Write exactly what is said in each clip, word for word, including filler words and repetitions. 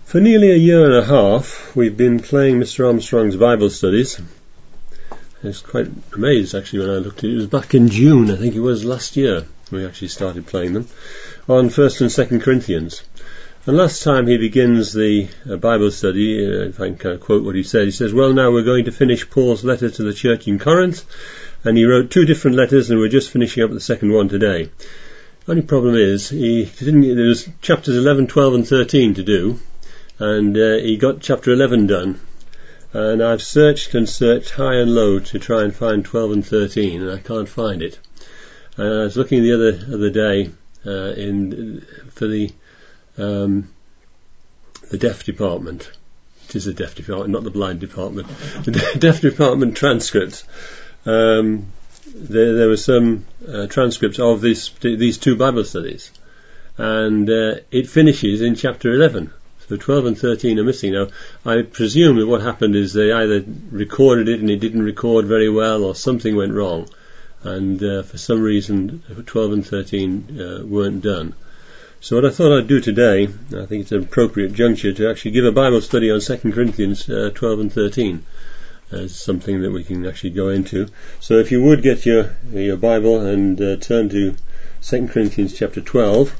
For nearly a year and a half we've been playing Mister Armstrong's Bible studies. I was quite amazed actually when I looked at it. It was back in June, I think it was last year, we actually started playing them, on First and Second Corinthians. And last time he begins the uh, Bible study, uh, if I can kind of quote what he said, he says, well, now we're going to finish Paul's letter to the church in Corinth, and he wrote two different letters and we're just finishing up the second one today. The only problem is, he didn't, there was chapters eleven, twelve and thirteen to do, and uh, he got chapter eleven done. And I've searched and searched high and low to try and find twelve and thirteen, and I can't find it. And I was looking the other other day uh, in for the um, the deaf department. It is the deaf department, not the blind department. The deaf department transcripts. Um, there, there were some uh, transcripts of this, these two Bible studies, and uh, it finishes in chapter eleven. So twelve and thirteen are missing. Now, I presume that what happened is they either recorded it and it didn't record very well, or something went wrong, and uh, for some reason twelve and thirteen uh, weren't done. So what I thought I'd do today, I think it's an appropriate juncture to actually give a Bible study on Second Corinthians uh, twelve and thirteen as something that we can actually go into. So if you would get your your Bible and uh, turn to Second Corinthians chapter twelve.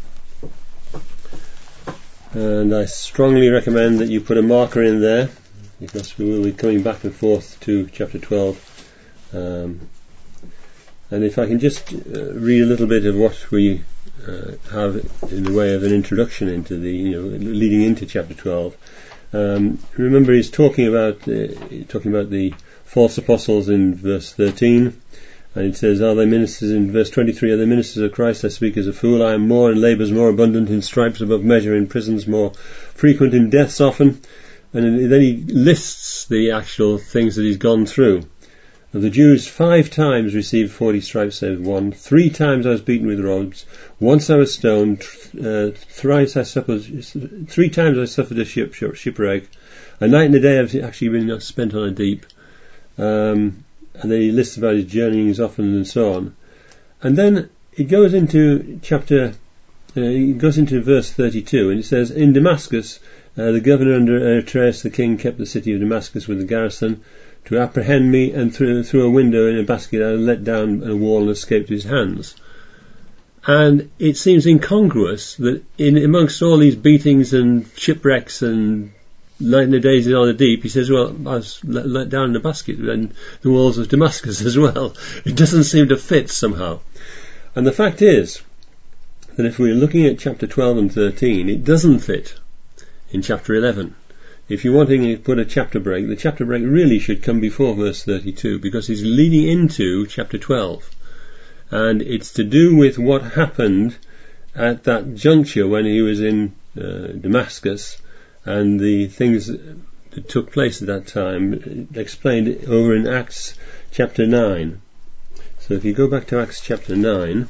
And I strongly recommend that you put a marker in there, because we will be coming back and forth to chapter twelve. Um, and if I can just uh, read a little bit of what we uh, have in the way of an introduction into the, you know, leading into chapter twelve. Um, remember, he's talking about uh, talking about the false apostles in verse thirteen. And it says, are they ministers, in verse twenty-three, are they ministers of Christ? I speak as a fool. I am more in labours, more abundant, in stripes above measure, in prisons more frequent, in deaths often. And then he lists the actual things that he's gone through. Of the Jews, five times received forty stripes save one. Three times I was beaten with rods. Once I was stoned. Uh, thrice I suffered, three times I suffered a ship, shipwreck. A night and a day I've actually been spent on a deep. Um... And then he lists about his journeyings often and so on. And then it goes into chapter, uh, it goes into verse thirty-two, and it says, in Damascus, uh, the governor under Aretas the king kept the city of Damascus with a garrison to apprehend me, and through, through a window in a basket I let down a wall and escaped his hands. And it seems incongruous that in amongst all these beatings and shipwrecks and night and the days on the deep, he says, well, I was let, let down in a basket and the walls of Damascus as well. It doesn't seem to fit somehow. And the fact is that if we're looking at chapter twelve and thirteen, it doesn't fit in chapter eleven. If you're wanting to put a chapter break, the chapter break really should come before verse thirty-two, because he's leading into chapter twelve. And it's to do with what happened at that juncture when he was in uh, Damascus, and the things that took place at that time, explained over in Acts chapter nine. So if you go back to Acts chapter nine,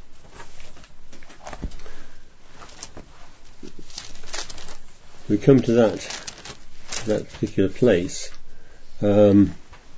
we come to that that particular place. Um,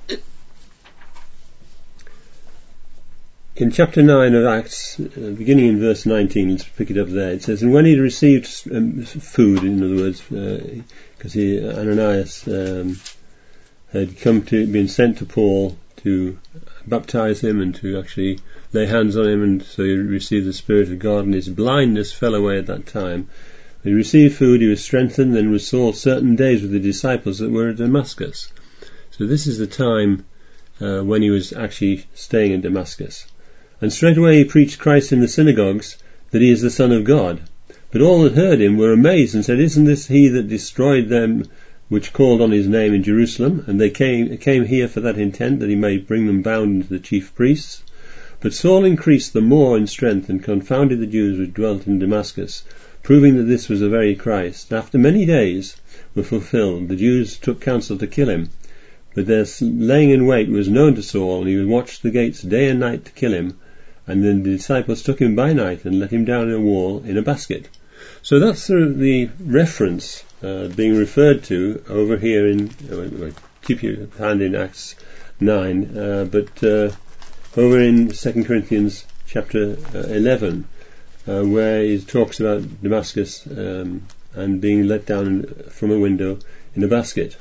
In chapter nine of Acts, uh, beginning in verse nineteen, let's pick it up there. It says, and when he had received um, food, in other words, because uh, he Ananias um, had come to, been sent to Paul to baptize him and to actually lay hands on him, and so he received the Spirit of God, and his blindness fell away at that time. When he received food, he was strengthened, and was Saul certain days with the disciples that were at Damascus. So this is the time uh, when he was actually staying in Damascus. And straightway he preached Christ in the synagogues, that he is the Son of God. But all that heard him were amazed, and said, isn't this he that destroyed them which called on his name in Jerusalem? And they came came here for that intent, that he may bring them bound into the chief priests. But Saul increased the more in strength, and confounded the Jews which dwelt in Damascus, proving that this was the very Christ. After many days were fulfilled, the Jews took counsel to kill him. But their laying in wait was known to Saul, and he watched the gates day and night to kill him. And then the disciples took him by night and let him down a wall in a basket. So that's the, the reference uh, being referred to over here in, uh, keep your hand in Acts nine, uh, but uh, over in Second Corinthians chapter uh, eleven, uh, where he talks about Damascus um, and being let down from a window in a basket.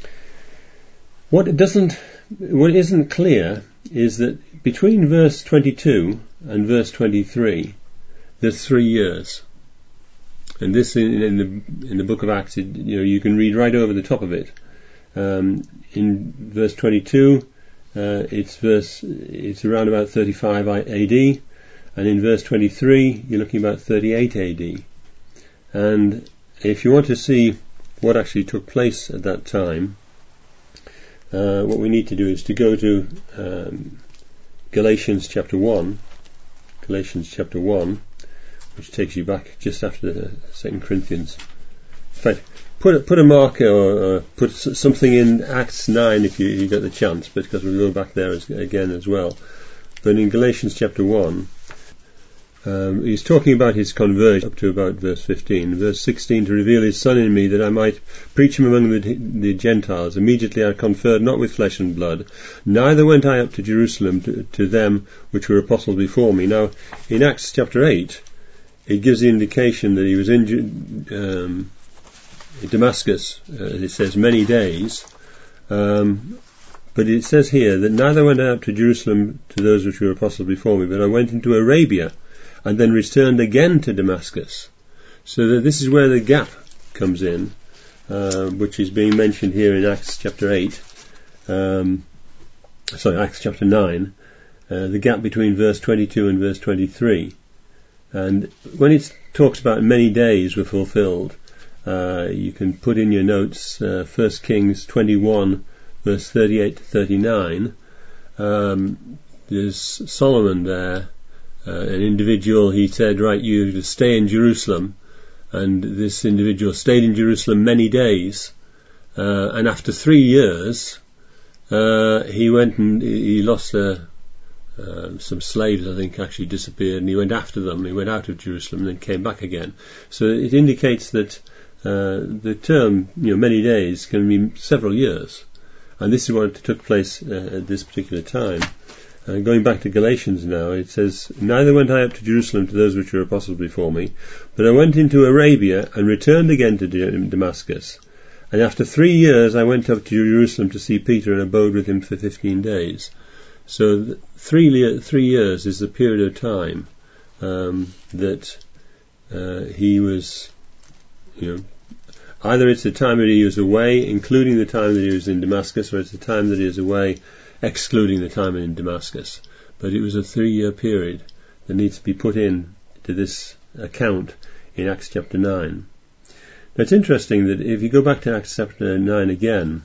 What it doesn't, what isn't clear is that between verse twenty-two and verse twenty-three, there's three years. And this in, in the in the book of Acts, it, you know, you can read right over the top of it. Um, in verse twenty-two, uh, it's verse it's around about thirty-five A D, and in verse twenty-three, you're looking about thirty-eight A D. And if you want to see what actually took place at that time, uh, what we need to do is to go to um, Galatians chapter one. Galatians chapter one. Which takes you back just after the Second Corinthians. In fact, put a, put a marker or, or put something in Acts nine if you, you get the chance, because we'll go back there as, again as well. But in Galatians chapter one, um, he's talking about his conversion up to about verse fifteen. Verse sixteen, to reveal his Son in me, that I might preach him among the, the Gentiles. Immediately I conferred not with flesh and blood, neither went I up to Jerusalem to, to them which were apostles before me. Now, in Acts chapter eight, it gives the indication that he was in um, Damascus, uh, it says many days, um, but it says here that neither went I up to Jerusalem to those which were apostles before me, but I went into Arabia, and then returned again to Damascus. So that this is where the gap comes in, uh, which is being mentioned here in Acts chapter eight, um, sorry, Acts chapter nine, uh, the gap between verse twenty-two and verse twenty-three. And when it talks about many days were fulfilled, uh, you can put in your notes uh, First Kings twenty-one, verse thirty-eight to thirty-nine. Um, there's Solomon there, uh, an individual. He said, "Right, you to stay in Jerusalem," and this individual stayed in Jerusalem many days. Uh, and after three years, uh, he went and he lost a. Uh, some slaves, I think, actually disappeared, and he went after them. He went out of Jerusalem and then came back again. So it indicates that uh, the term, you know, many days can mean several years, and this is what took place uh, at this particular time. Uh, going back to Galatians now, it says, "Neither went I up to Jerusalem to those which were apostles before me, but I went into Arabia and returned again to Damascus. And after three years I went up to Jerusalem to see Peter and abode with him for fifteen days." So three three years is the period of time um, that uh, he was, you know, either it's the time that he was away, including the time that he was in Damascus, or it's the time that he was away, excluding the time in Damascus. But it was a three-year period that needs to be put in to this account in Acts chapter nine. Now it's interesting that if you go back to Acts chapter nine again,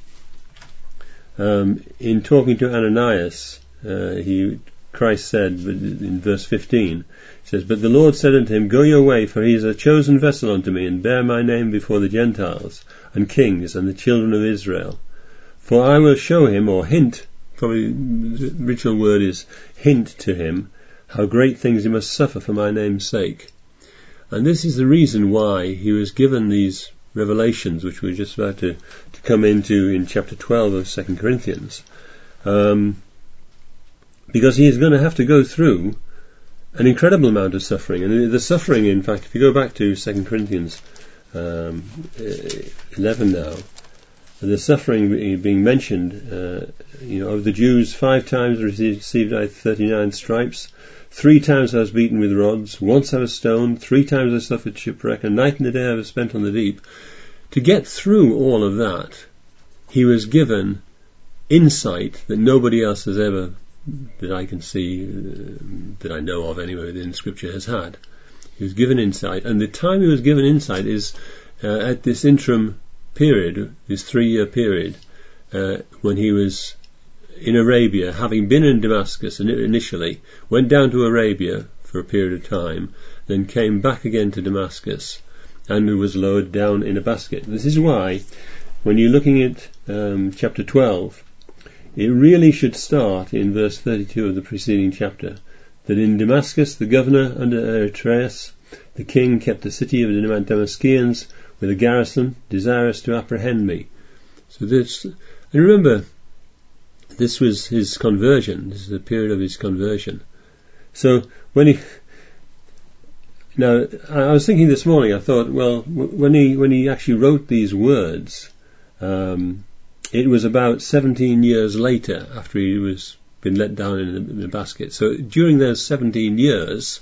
Um, in talking to Ananias, uh, he, Christ said in verse fifteen, he says, "But the Lord said unto him, Go your way, for he is a chosen vessel unto me, and bear my name before the Gentiles, and kings, and the children of Israel. For I will show him," or hint, probably the original word is hint to him, "how great things he must suffer for my name's sake." And this is the reason why he was given these revelations, which we're just about to, to come into in chapter twelve of Second Corinthians, um, because he is going to have to go through an incredible amount of suffering. And the suffering, in fact, if you go back to Second Corinthians um, eleven now, the suffering being mentioned, uh, you know, of the Jews, five times received I thirty-nine stripes, three times I was beaten with rods, once I was stoned, three times I suffered shipwreck, a night and a day I was spent on the deep. To get through all of that, he was given insight that nobody else has ever, that I can see, uh, that I know of anyway, in Scripture has had. He was given insight, and the time he was given insight is uh, at this interim period, this three-year period, uh, when he was in Arabia, having been in Damascus initially, went down to Arabia for a period of time, then came back again to Damascus, and was lowered down in a basket. This is why, when you're looking at um, chapter twelve, it really should start in verse thirty-two of the preceding chapter, that in Damascus the governor under Eritreus, the king, kept the city of the Damascenes with a garrison, desirous to apprehend me. So this, and remember, this was his conversion. This is the period of his conversion. So when he, now, I was thinking this morning, I thought, well, when he when he actually wrote these words, um, it was about seventeen years later after he was been let down in the, in the basket. So during those seventeen years,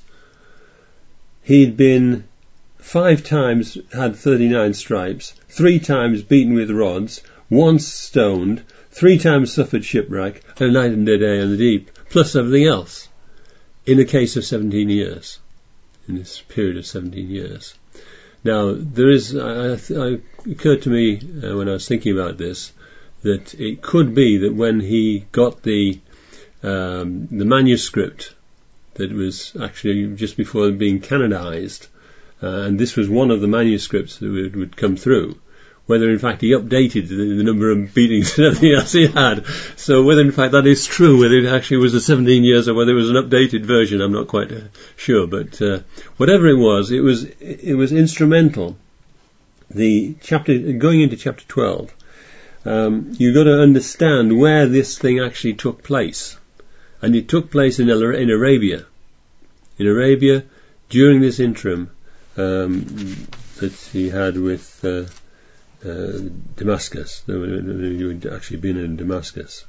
he'd been five times had thirty-nine stripes, three times beaten with rods, once stoned, three times suffered shipwreck, and a night and a day in the deep, plus everything else, in a case of seventeen years. In this period of seventeen years. Now, there is, I, I, it occurred to me uh, when I was thinking about this, that it could be that when he got the um, the manuscript that was actually just before being canonized, uh, and this was one of the manuscripts that would, would come through, whether in fact he updated the, the number of beatings and everything else he had. So whether in fact that is true, whether it actually was the seventeen years or whether it was an updated version, I'm not quite uh, sure. But uh, whatever it was, it was it was instrumental. The chapter going into chapter twelve, um, you've got to understand where this thing actually took place, and it took place in in Arabia, in Arabia during this interim um, that he had with. Uh, Uh, Damascus. You had actually been in Damascus.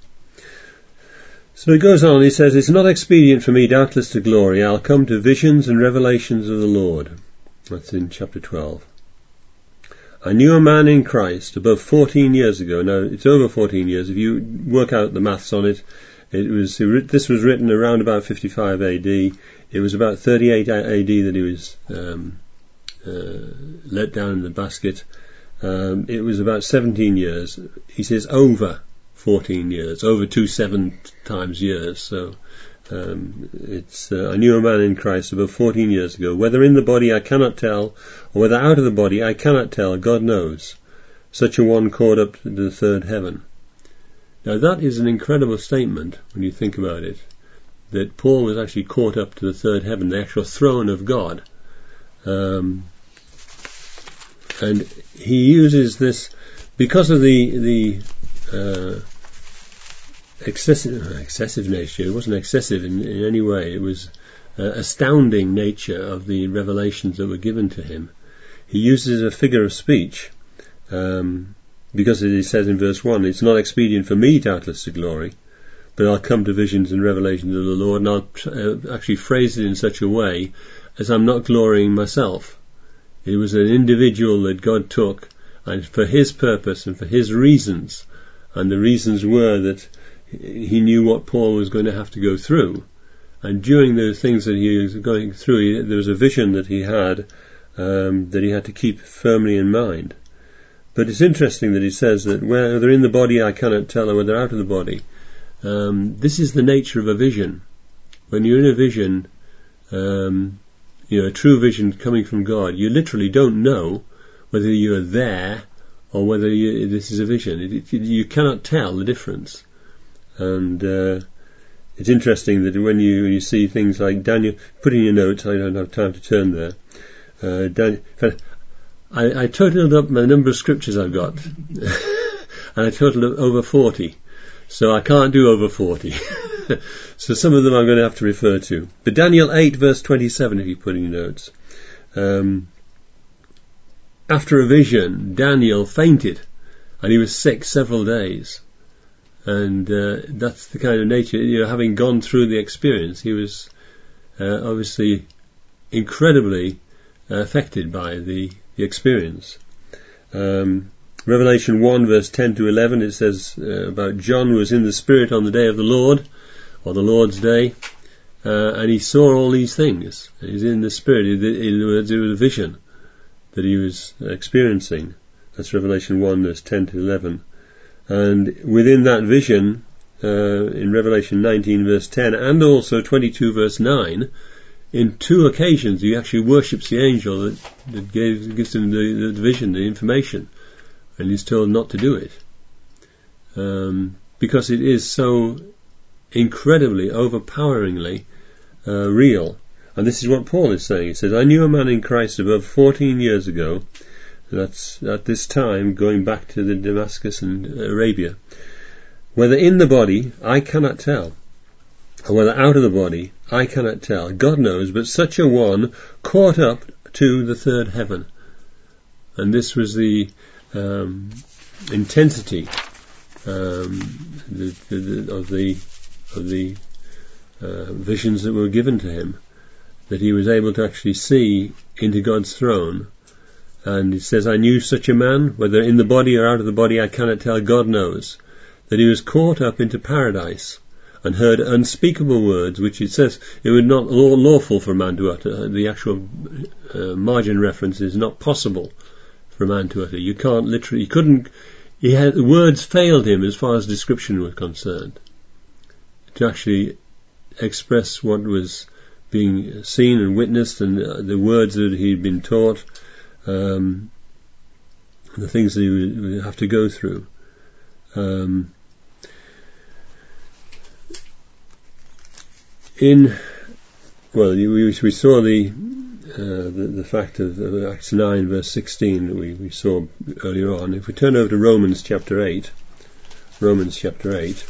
So he goes on, he says, "It's not expedient for me doubtless to glory. I'll come to visions and revelations of the Lord." That's in chapter twelve. "I knew a man in Christ above fourteen years ago." Now, it's over fourteen years. If you work out the maths on it, it was this was written around about fifty-five A D. It was about thirty-eight A D that he was um, uh, let down in the basket. Um, it was about seventeen years. He says over fourteen years, over two seven times years. So um, it's. Uh, "I knew a man in Christ above fourteen years ago. Whether in the body I cannot tell, or whether out of the body I cannot tell. God knows. Such a one caught up to the third heaven." Now that is an incredible statement when you think about it. That Paul was actually caught up to the third heaven, the actual throne of God. Um, And he uses this because of the the uh, excessive excessive nature. It wasn't excessive in, in any way. It was uh, astounding nature of the revelations that were given to him. He uses a figure of speech um, because he says in verse one, "It's not expedient for me doubtless to glory, but I'll come to visions and revelations of the Lord." And I'll uh, actually phrase it in such a way as I'm not glorying myself. It was an individual that God took, and for his purpose and for his reasons. And the reasons were that he knew what Paul was going to have to go through. And during the things that he was going through, there was a vision that he had um, that he had to keep firmly in mind. But it's interesting that he says that whether in the body I cannot tell, or whether out of the body. Um, this is the nature of a vision. When you're in a vision, um, you know, a true vision coming from God, you literally don't know whether you're there or whether you, this is a vision. It, it, you cannot tell the difference. And uh, it's interesting that when you, when you see things like Daniel, put in your notes, I don't have time to turn there. Uh, Daniel, I, I totaled up the number of scriptures I've got, and I totaled up over forty. So I can't do over forty. So some of them I'm going to have to refer to. But Daniel eight verse twenty-seven, if you put in your notes. Um, after a vision, Daniel fainted, and he was sick several days. And uh, that's the kind of nature, you know, having gone through the experience, he was uh, obviously incredibly uh, affected by the, the experience. Um, Revelation one verse ten to eleven, it says uh, about John who was in the Spirit on the day of the Lord, or the Lord's day, uh, and he saw all these things. He was in the Spirit. In other words, it was a vision that he was experiencing. That's Revelation one verse ten to eleven. And within that vision, uh, in Revelation nineteen verse ten, and also twenty-two verse nine, in two occasions he actually worships the angel that, that gave, gives him the, the vision, the information. And he's told not to do it, um, because it is so incredibly, overpoweringly uh, real. And this is what Paul is saying. He says, "I knew a man in Christ above fourteen years ago," that's at this time going back to the Damascus and Arabia, "whether in the body I cannot tell, or whether out of the body, I cannot tell. God knows, but such a one caught up to the third heaven. And this was the um, intensity um, the, the, the, of the of the uh, visions that were given to him, that he was able to actually see into God's throne. And it says, I knew such a man, whether in the body or out of the body I cannot tell, God knows, that he was caught up into paradise and heard unspeakable words, which it says it was not lawful for a man to utter. The actual uh, margin reference is not possible for a man to utter. You can't literally, he couldn't, he had, the words failed him as far as description was concerned, to actually express what was being seen and witnessed, and uh, the words that he'd been taught, um, the things that he would, would have to go through. Um, in, well, we, we saw the, uh, the the fact of, of Acts nine verse sixteen that we, we saw earlier on. If we turn over to Romans chapter eight, Romans chapter eight,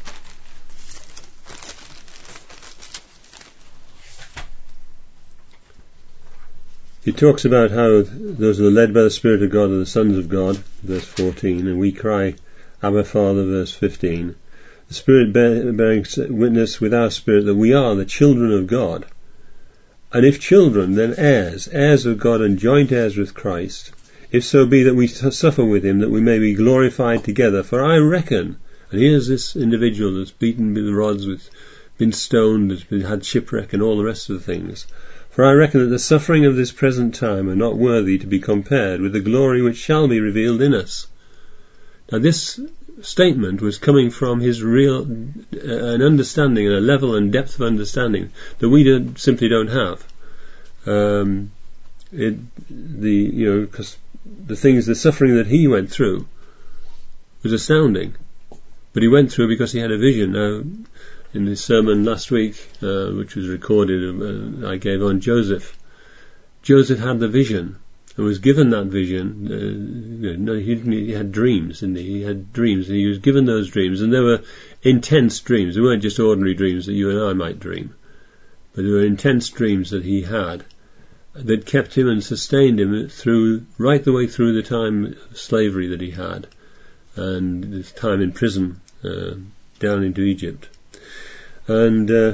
he talks about how those who are led by the Spirit of God are the sons of God, verse fourteen, and we cry, Abba Father, verse fifteen. The Spirit bear, bearing witness with our spirit that we are the children of God. And if children, then heirs, heirs of God and joint heirs with Christ, if so be that we suffer with him, that we may be glorified together. For I reckon, and here's this individual that's beaten with rods, with, been stoned, that's been, had shipwreck and all the rest of the things. For I reckon that the suffering of this present time are not worthy to be compared with the glory which shall be revealed in us. Now this statement was coming from his real, uh, an understanding, and a level and depth of understanding that we don't, simply don't have. Um, it, the, you know, because the things, the suffering that he went through was astounding. But he went through because he had a vision. Now, in the sermon last week, uh, which was recorded, uh, I gave on Joseph. Joseph had the vision, and was given that vision. Uh, you know, he, he had dreams, and he? he had dreams, and he was given those dreams, and they were intense dreams. They weren't just ordinary dreams that you and I might dream, but they were intense dreams that he had, that kept him and sustained him through, right the way through the time of slavery that he had, and his time in prison, uh, down into Egypt. And uh,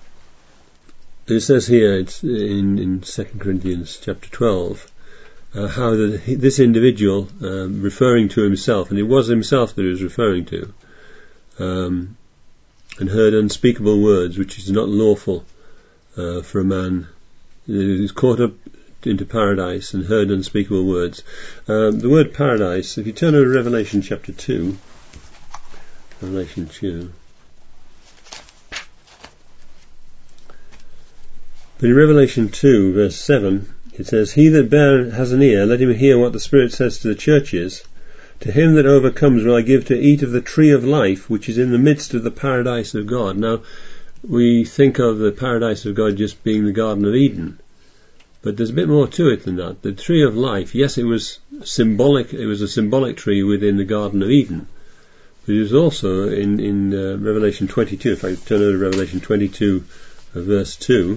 it says here, it's in, in Second Corinthians chapter twelve, uh, how the, this individual, um, referring to himself, and it was himself that he was referring to, um, and heard unspeakable words, which is not lawful uh, for a man. He was caught up into paradise and heard unspeakable words. Um, the word paradise, if you turn to Revelation chapter two, Revelation two, but in Revelation two, verse seven, it says, He that bear, has an ear, let him hear what the Spirit says to the churches. To him that overcomes will I give to eat of the tree of life, which is in the midst of the paradise of God. Now, we think of the paradise of God just being the Garden of Eden, but there's a bit more to it than that. The tree of life, yes, it was symbolic, it was a symbolic tree within the Garden of Eden, but it was also in, in uh, Revelation twenty-two. If I turn over to Revelation twenty-two, uh, verse two,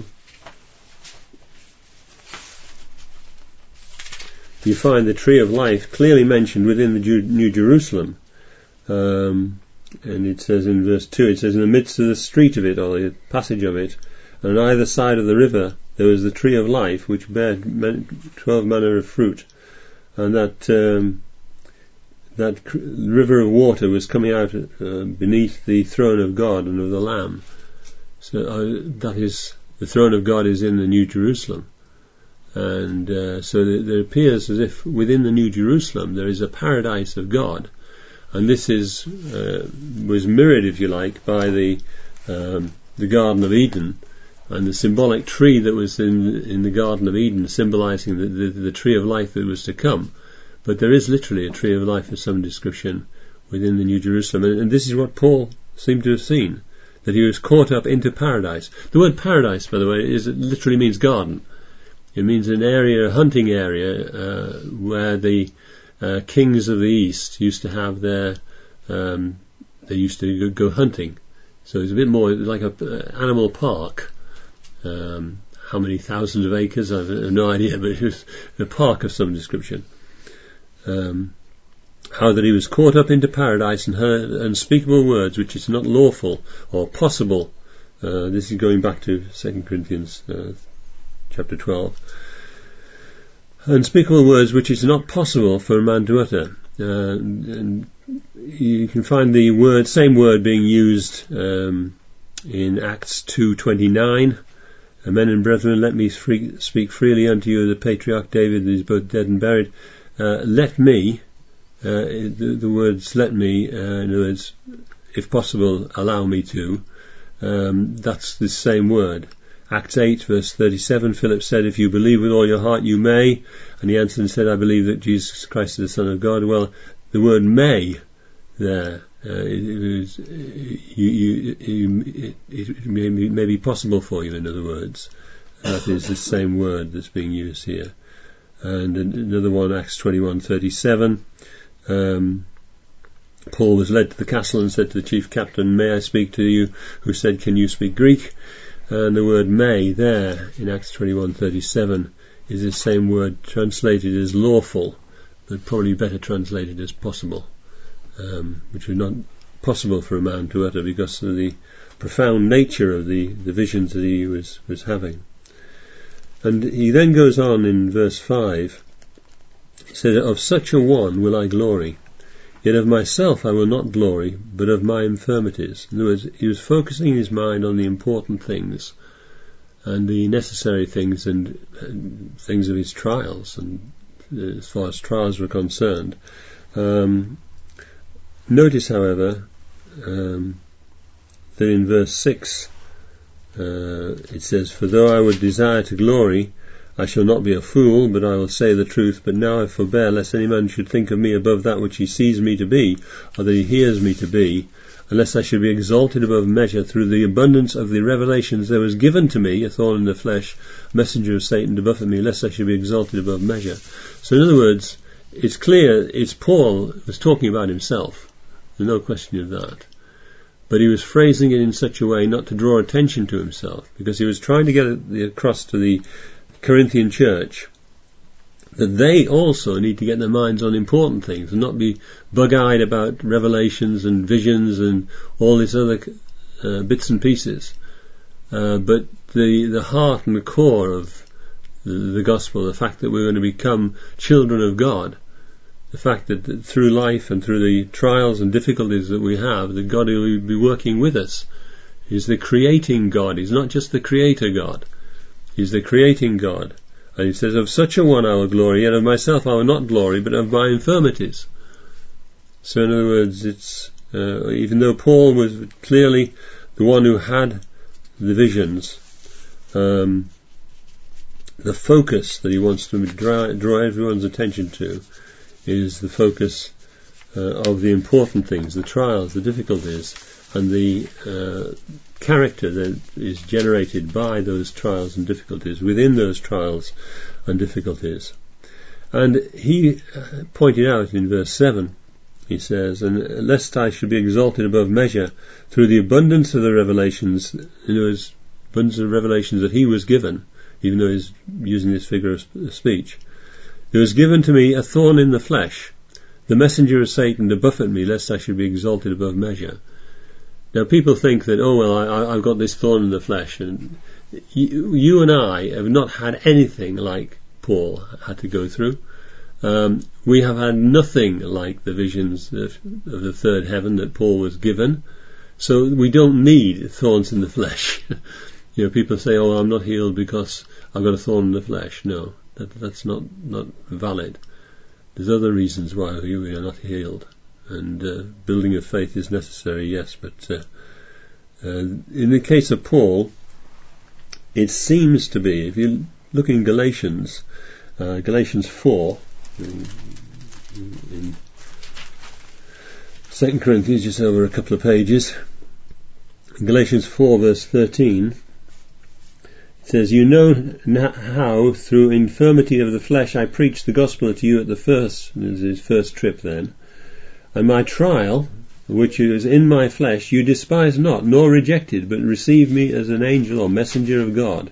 you find the tree of life clearly mentioned within the Ju- New Jerusalem. Um, and it says in verse two, it says, in the midst of the street of it, or the passage of it, and on either side of the river, there was the tree of life, which bare twelve manner of fruit. And that um, that cr- river of water was coming out uh, beneath the throne of God and of the Lamb. So uh, that is, the throne of God is in the New Jerusalem. And uh, so it appears as if within the New Jerusalem there is a paradise of God, and this is uh, was mirrored, if you like, by the um, the Garden of Eden, and the symbolic tree that was in in the Garden of Eden, symbolising the, the, the tree of life that was to come. But there is literally a tree of life of some description within the New Jerusalem, and, and this is what Paul seemed to have seen, that he was caught up into paradise. The word paradise, by the way, is it literally means garden. It means an area, a hunting area, uh, where the uh, kings of the East used to have their, um, they used to go, go hunting. So it's a bit more like an uh, animal park, Um, how many thousands of acres, I have no idea, but it was a park of some description. Um, how that he was caught up into paradise and heard unspeakable words which is not lawful or possible. Uh, this is going back to Second Corinthians uh, chapter twelve. Unspeakable words which is not possible for a man to utter. Uh, and you can find the word, same word being used um, in Acts two twenty-nine. Men and brethren, let me free, speak freely unto you of the patriarch David, who is both dead and buried. Uh, let me, uh, the, the words let me, uh, in other words, if possible, allow me to, um, that's the same word. Acts eight verse thirty-seven, Philip said, if you believe with all your heart you may, and he answered and said, I believe that Jesus Christ is the Son of God. Well, the word may there, uh, it, it, was, you, you, you, it, it may, be, may be possible for you, in other words. That is the same word that's being used here. And another one, Acts twenty-one thirty-seven, um, Paul was led to the castle and said to the chief captain, may I speak to you? Who said, can you speak Greek? And the word may there in Acts twenty-one thirty-seven is the same word translated as lawful, but probably better translated as possible, um, which was not possible for a man to utter because of the profound nature of the, the visions that he was, was having. And he then goes on in verse five, he says, of such a one will I glory. Yet of myself I will not glory, but of my infirmities. In other words, he was focusing his mind on the important things and the necessary things and, and things of his trials, and uh, as far as trials were concerned. Um, notice, however, um, that in verse six uh, it says, for though I would desire to glory, I shall not be a fool, but I will say the truth. But now I forbear, lest any man should think of me above that which he sees me to be, or that he hears me to be, unless I should be exalted above measure through the abundance of the revelations there was given to me, a thorn in the flesh, messenger of Satan to buffet me, lest I should be exalted above measure. So in other words, it's clear, it's Paul was talking about himself. There's no question of that. But he was phrasing it in such a way not to draw attention to himself, because he was trying to get across to the Corinthian church that they also need to get their minds on important things and not be bug-eyed about revelations and visions and all these other uh, bits and pieces, uh, but the the heart and the core of the, the gospel, the fact that we're going to become children of God, the fact that, that through life and through the trials and difficulties that we have, that God will be working with us. He's the creating God. He's not just the creator God. He's the creating God. And he says, of such a one I will glory, yet of myself I will not glory, but of my infirmities. So in other words, it's uh, even though Paul was clearly the one who had the visions, um, the focus that he wants to draw, draw everyone's attention to is the focus uh, of the important things, the trials, the difficulties, and the uh, character that is generated by those trials and difficulties, within those trials and difficulties. And he pointed out in verse seven, he says, and lest I should be exalted above measure through the abundance of the revelations, in other words, abundance of revelations that he was given, even though he's using this figure of speech, there was given to me a thorn in the flesh, the messenger of Satan to buffet me, lest I should be exalted above measure. Now people think that, oh well, I, I've got this thorn in the flesh, and you, you and I have not had anything like Paul had to go through. Um, we have had nothing like the visions of, of the third heaven that Paul was given, so we don't need thorns in the flesh. You know, people say, oh, I'm not healed because I've got a thorn in the flesh. No, that, that's not, not valid. There's other reasons why we are not healed. And uh, building of faith is necessary, yes, but uh, uh, in the case of Paul, it seems to be, if you look in Galatians, uh, Galatians four, in, in Second Corinthians, just over a couple of pages, in Galatians four verse thirteen, it says, you know how through infirmity of the flesh I preached the gospel to you at the first, this is his first trip then, and my trial, which is in my flesh, you despise not, nor rejected, but received me as an angel or messenger of God.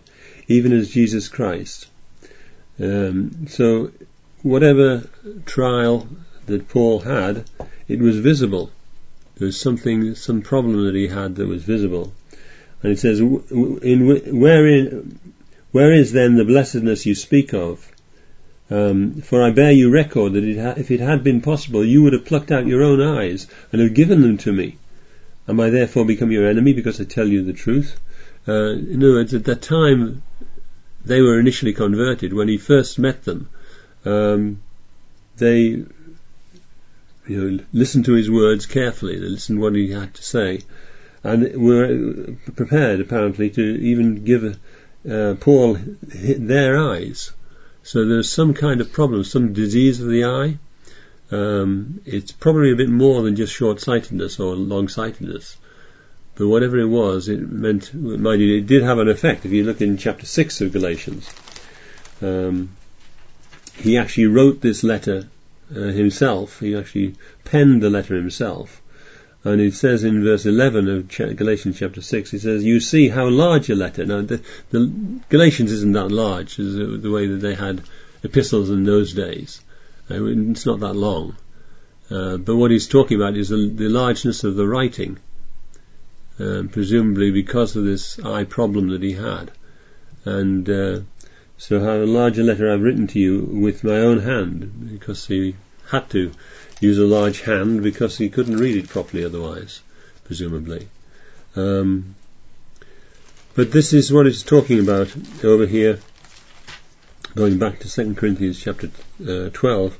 even as Jesus Christ. Um, so whatever trial that Paul had, it was visible. There was something, some problem that he had that was visible. And it says, in wherein, where is then the blessedness you speak of? Um, for I bear you record that it ha- if it had been possible, you would have plucked out your own eyes and have given them to me. Am I therefore become your enemy because I tell you the truth? Uh, in other words, at that time they were initially converted. When he first met them, um, they you know, listened to his words carefully. They listened to what he had to say, and were prepared apparently to even give uh, Paul their eyes. So there's some kind of problem, some disease of the eye. Um, it's probably a bit more than just short-sightedness or long-sightedness. But whatever it was, it meant, mind you, it did have an effect. If you look in chapter six of Galatians, um, he actually wrote this letter uh, himself. He actually penned the letter himself. And it says in verse eleven of Ch- Galatians chapter six, it says, you see how large a letter. Now, the, the Galatians isn't that large, is the, the way that they had epistles in those days. Uh, it's not that long. Uh, but what he's talking about is the, the largeness of the writing, um, presumably because of this eye problem that he had. And uh, so how large a letter I've written to you with my own hand, because he had to use a large hand because he couldn't read it properly otherwise, presumably. Um, but this is what it's talking about over here, going back to Second Corinthians chapter uh, twelve.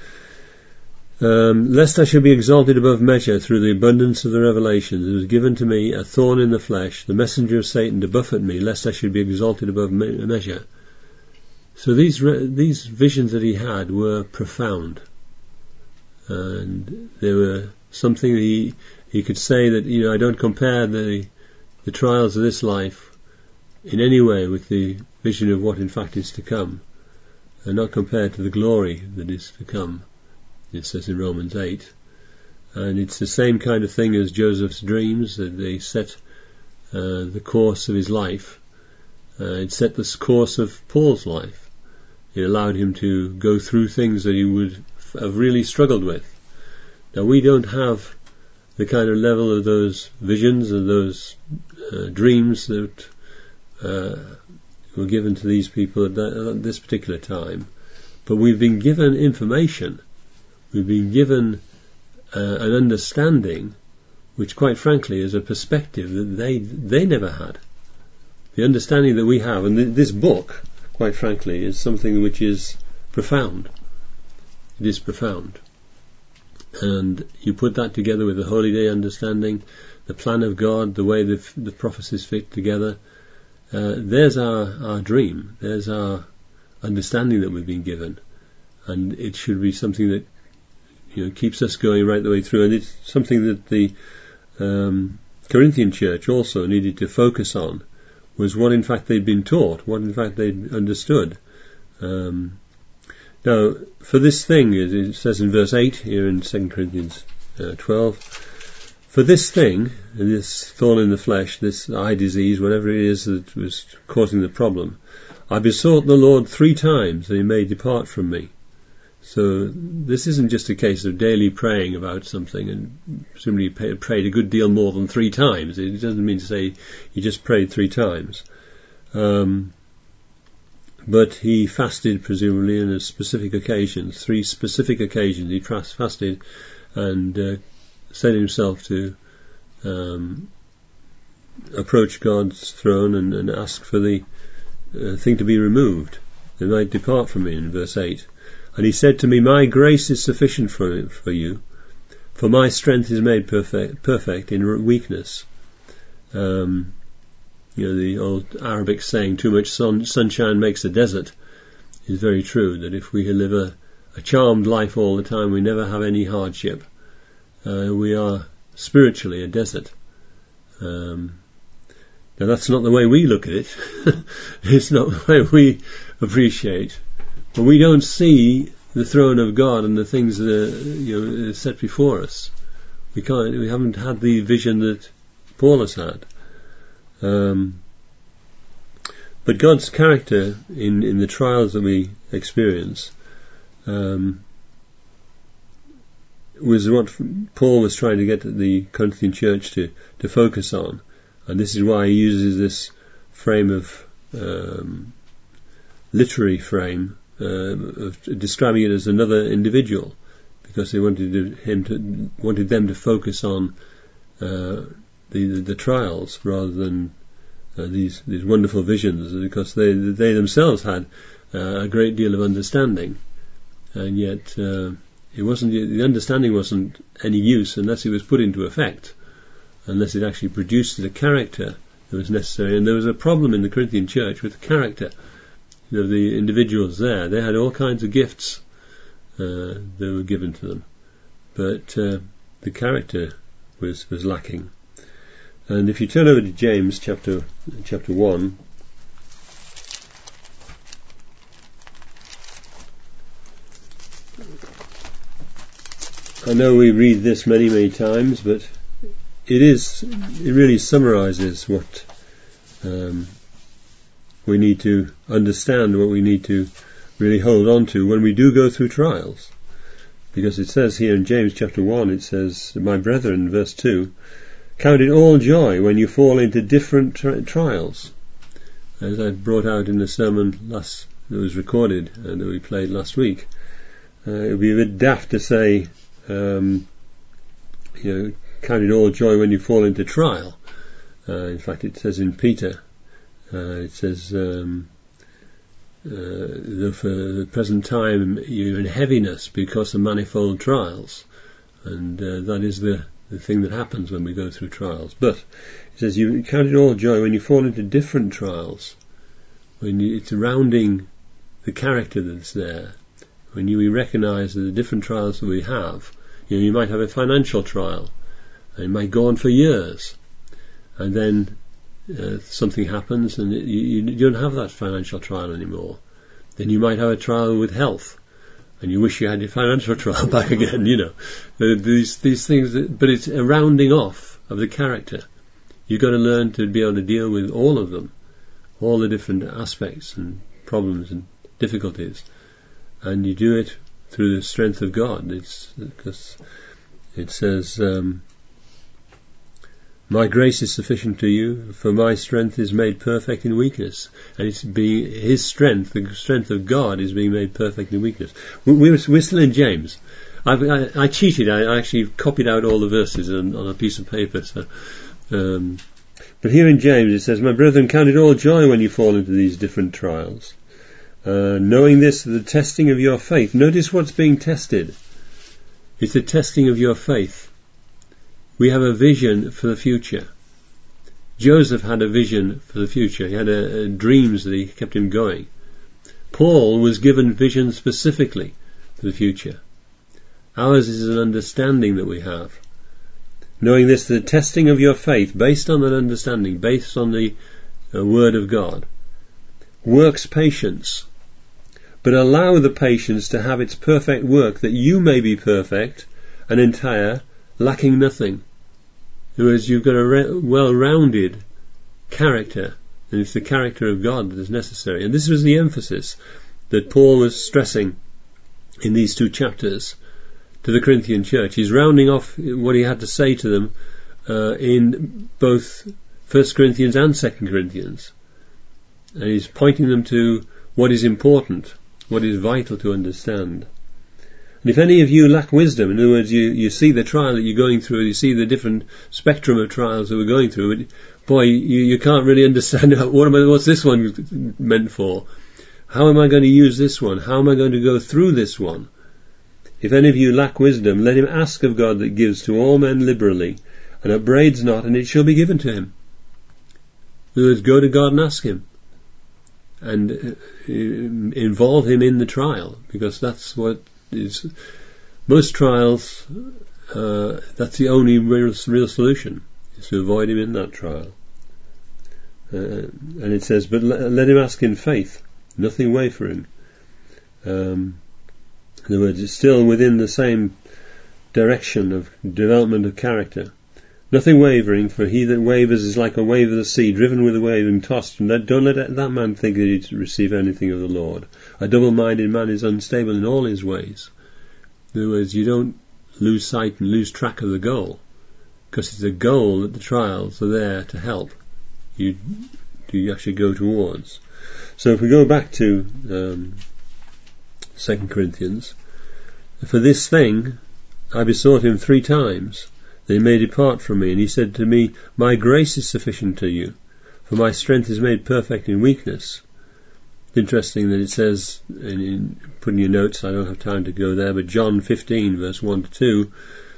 Um, Lest I should be exalted above measure through the abundance of the revelations, it was given to me a thorn in the flesh, the messenger of Satan to buffet me, lest I should be exalted above me- measure. So these re- these visions that he had were profound. And they were something that he, he could say that, you know, I don't compare the the trials of this life in any way with the vision of what in fact is to come, and not compared to the glory that is to come, it says in Romans eight. And it's the same kind of thing as Joseph's dreams, that they set uh, the course of his life. Uh, it set the course of Paul's life. It allowed him to go through things that he would have really struggled with. Now, we don't have the kind of level of those visions and those uh, dreams that uh, were given to these people at, that, at this particular time, but we've been given information, we've been given uh, an understanding which, quite frankly, is a perspective that they they never had. The understanding that we have, and th- this book, quite frankly, is something which is profound. It is profound. And you put that together with the Holy Day understanding, the plan of God, the way the, the prophecies fit together, uh, there's our, our dream, there's our understanding that we've been given. And it should be something that, you know, keeps us going right the way through. And it's something that the um, Corinthian church also needed to focus on, was what in fact they'd been taught, what in fact they'd understood. Um, Now, for this thing, it says in verse eight here in Second Corinthians uh, twelve, for this thing, this thorn in the flesh, this eye disease, whatever it is that was causing the problem, I besought the Lord three times that he may depart from me. So this isn't just a case of daily praying about something, and presumably he prayed a good deal more than three times. It doesn't mean to say he just prayed three times. Um... But he fasted, presumably, on specific occasions, three specific occasions. He fasted and uh, set himself to um, approach God's throne and, and ask for the uh, thing to be removed. They might depart from me, in verse eight. And he said to me, my grace is sufficient for, for you, for my strength is made perfect, perfect in weakness. Um, You know, the old Arabic saying, too much sun, sunshine makes a desert, is very true, that if we live a, a charmed life all the time, we never have any hardship. Uh, we are spiritually a desert. Um, now that's not the way we look at it. It's not the way we appreciate. But we don't see the throne of God and the things that are, you know, set before us. We can't, we haven't had the vision that Paul has had. Um, But God's character in, in the trials that we experience um, was what Paul was trying to get the Corinthian church to, to focus on. And this is why he uses this frame of um, literary frame uh, of describing it as another individual, because they wanted to, him to wanted them to focus on uh, the the trials rather than uh, these these wonderful visions, because they they themselves had uh, a great deal of understanding, and yet uh, it wasn't the understanding wasn't any use unless it was put into effect, unless it actually produced the character that was necessary. And there was a problem in the Corinthian church with the character. You know, the individuals there, they had all kinds of gifts uh, that were given to them, but uh, the character was was lacking. And if you turn over to James chapter chapter one, I know we read this many many times, but it is it really summarises what um, we need to understand, what we need to really hold on to when we do go through trials. Because it says here in James chapter one, it says, "My brethren," verse two, "count it all joy when you fall into different tri- trials." As I brought out in the sermon last that was recorded and that we played last week, uh, it would be a bit daft to say, um, you know, count it all joy when you fall into trial. Uh, in fact, it says in Peter, uh, it says, um, uh, for the present time you're in heaviness because of manifold trials. And uh, that is the, the thing that happens when we go through trials. But it says you count it all joy when you fall into different trials, when you, it's rounding the character that's there, when you we recognise that the different trials that we have. You know, you might have a financial trial, and it might go on for years, and then uh, something happens and it, you, you don't have that financial trial anymore. Then you might have a trial with health, and you wish you had your financial trial back again, you know. Uh, these these things, that, but it's a rounding off of the character. You've got to learn to be able to deal with all of them, all the different aspects and problems and difficulties, and you do it through the strength of God. It's because it says, um, "My grace is sufficient to you, for my strength is made perfect in weakness." And it's being His strength, the strength of God, is being made perfect in weakness. We're, we're still in James. I've, I, I cheated. I actually copied out all the verses on, on a piece of paper. So, um, but here in James it says, "My brethren, count it all joy when you fall into these different trials, uh, knowing this, the testing of your faith." Notice what's being tested. It's the testing of your faith. We have a vision for the future. Joseph had a vision for the future. He had a, a dreams that he kept him going. Paul was given vision specifically for the future. Ours is an understanding that we have. Knowing this, the testing of your faith, based on that understanding, based on the uh, Word of God, works patience. But allow the patience to have its perfect work, that you may be perfect and entire, lacking nothing. In other words, you've got a re- well-rounded character, and it's the character of God that is necessary. And this was the emphasis that Paul was stressing in these two chapters to the Corinthian church. He's rounding off what he had to say to them uh, in both First Corinthians and Second Corinthians. And he's pointing them to what is important, what is vital to understand. And if any of you lack wisdom, in other words, you, you see the trial that you're going through, you see the different spectrum of trials that we're going through, boy, you, you can't really understand what am I, what's this one meant for? How am I going to use this one? How am I going to go through this one? If any of you lack wisdom, let him ask of God that gives to all men liberally, and upbraids not, and it shall be given to him. In other words, go to God and ask him, and uh, involve him in the trial, because that's what is most trials. Uh, that's the only real, real solution, is to avoid him in that trial. Uh, and it says, but let, let him ask in faith, nothing wavering. Um, in other words, it's still within the same direction of development of character, Nothing wavering, for he that wavers is like a wave of the sea, driven with a wave and tossed. And don't let that man think that he receive anything of the Lord. A double-minded man is unstable in all his ways. In other words, you don't lose sight and lose track of the goal, because it's the goal that the trials are there to help you, you actually go towards. So if we go back to um, Second Corinthians, for this thing I besought him three times, that he may depart from me. And he said to me, my grace is sufficient to you, for my strength is made perfect in weakness. It's interesting that it says, in, in putting your notes, I don't have time to go there, but John fifteen, verse one to two,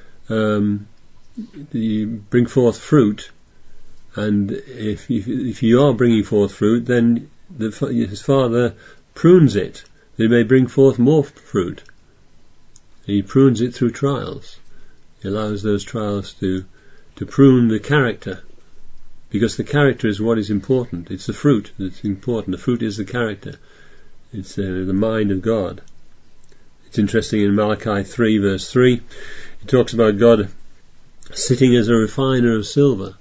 um, you bring forth fruit, and if, if, if you are bringing forth fruit, then the, his Father prunes it, that he may bring forth more fruit. He prunes it through trials. He allows those trials to to prune the character, because the character is what is important. It's the fruit that's important. The fruit is the character. It's uh, the mind of God. It's interesting in Malachi three, verse three, it talks about God sitting as a refiner of silver.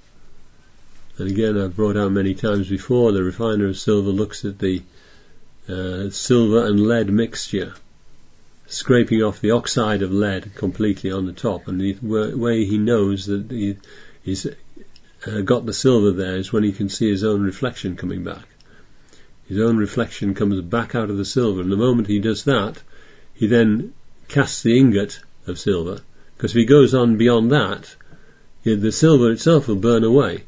And again, I've brought out many times before, the refiner of silver looks at the uh, silver and lead mixture, scraping off the oxide of lead completely on the top, and the way he knows that he, he's uh, got the silver there is when he can see his own reflection coming back. His own reflection comes back out of the silver, and the moment he does that, he then casts the ingot of silver, because if he goes on beyond that, the silver itself will burn away.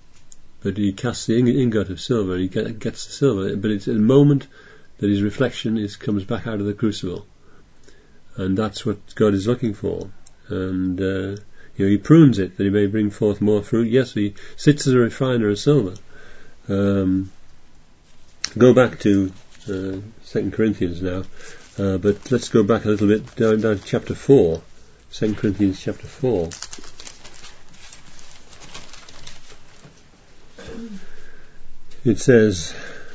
But he casts the ingot of silver, and he gets the silver, but it's a moment that his reflection is comes back out of the crucible. And that's what God is looking for. And uh, you know, he prunes it that he may bring forth more fruit. Yes, he sits as a refiner of silver. Um, go back to uh, Second Corinthians now, uh, but let's go back a little bit down, down to chapter four. Second Corinthians chapter four. It says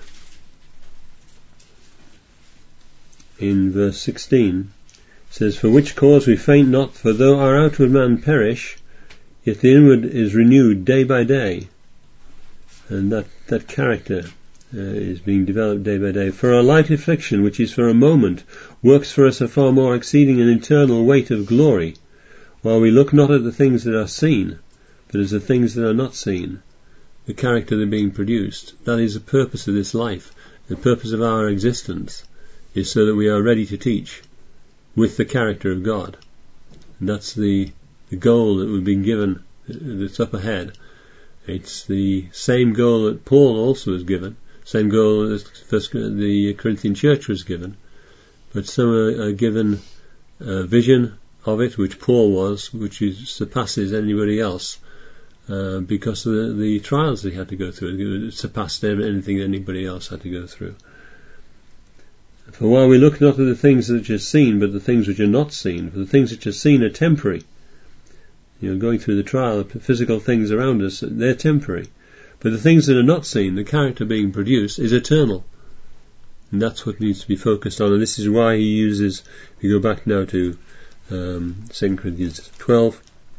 in verse sixteen, it says, for which cause we faint not, for though our outward man perish, yet the inward is renewed day by day. And that, that character uh, is being developed day by day. For our light affliction, which is for a moment, works for us a far more exceeding and eternal weight of glory, while we look not at the things that are seen, but as the things that are not seen. The character that are being produced. That is the purpose of this life. The purpose of our existence is so that we are ready to teach with the character of God. And that's the, the goal that we've been given, that's up ahead. It's the same goal that Paul also was given, same goal that first the Corinthian church was given, but some are, are given a vision of it, which Paul was, which is, surpasses anybody else, uh, because of the, the trials that he had to go through. It surpassed anything anybody else had to go through. For while we look not at the things which are seen, but the things which are not seen, for the things which are seen are temporary. You know, going through the trial of physical things around us, they're temporary. But the things that are not seen, the character being produced, is eternal. And that's what needs to be focused on. And this is why he uses, if you go back now to um, Second Corinthians twelve,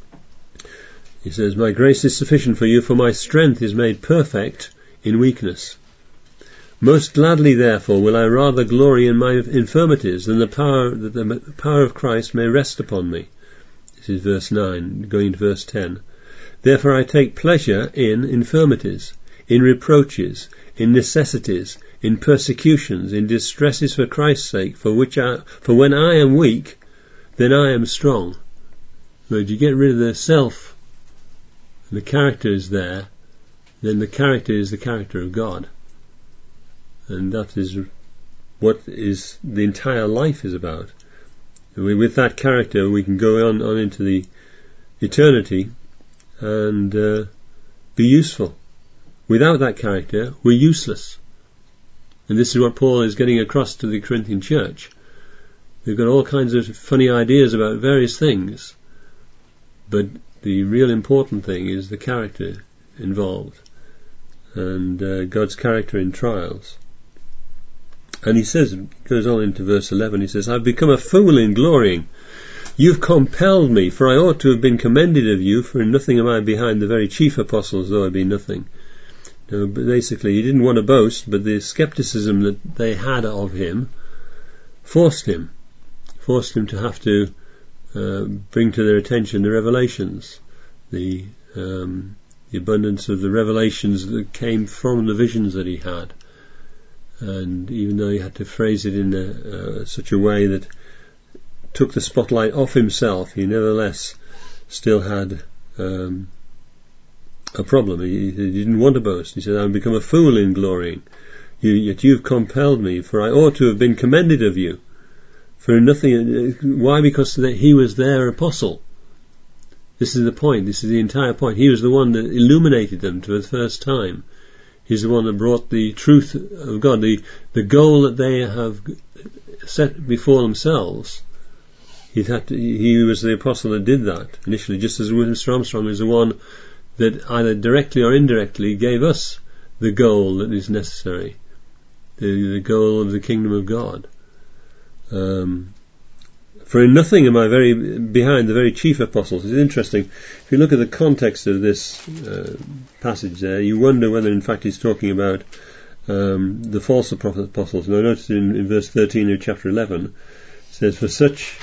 he says, my grace is sufficient for you, for my strength is made perfect in weakness. Most gladly, therefore, will I rather glory in my infirmities, than the power that the power of Christ may rest upon me. This is verse nine, going to verse ten. Therefore I take pleasure in infirmities, in reproaches, in necessities, in persecutions, in distresses for Christ's sake, for which I, for when I am weak, then I am strong. But you get rid of the self, and the character is there, then the character is the character of God. And that is what is the entire life is about. We, with that character, we can go on, on into the eternity and uh, be useful. Without that character, we're useless. And this is what Paul is getting across to the Corinthian church. They've got all kinds of funny ideas about various things, but the real important thing is the character involved, and uh, God's character in trials. And he says, goes on into verse eleven, he says, I've become a fool in glorying, You've compelled me, for I ought to have been commended of you, for in nothing am I behind the very chief apostles, though I be nothing. Now, basically, he didn't want to boast, but the skepticism that they had of him forced him, forced him to have to uh, bring to their attention the revelations, the um, the abundance of the revelations that came from the visions that he had. And even though he had to phrase it in a, uh, such a way that took the spotlight off himself, he nevertheless still had um, a problem. He, he didn't want to boast. He said, I've become a fool in glorying. You, yet you've compelled me, for I ought to have been commended of you. For nothing. Why? Because he was their apostle. This is the point. This is the entire point. He was the one that illuminated them for the first time. He's the one that brought the truth of God, the, the goal that they have set before themselves. He had to, he was the apostle that did that initially, just as Mister Armstrong is the one that either directly or indirectly gave us the goal that is necessary, the, the goal of the kingdom of God. Um, for in nothing am I very behind the very chief apostles. It's interesting. If you look at the context of this uh, passage there, you wonder whether in fact he's talking about um, the false apostles. Now notice in, in verse thirteen of chapter eleven, it says, for such,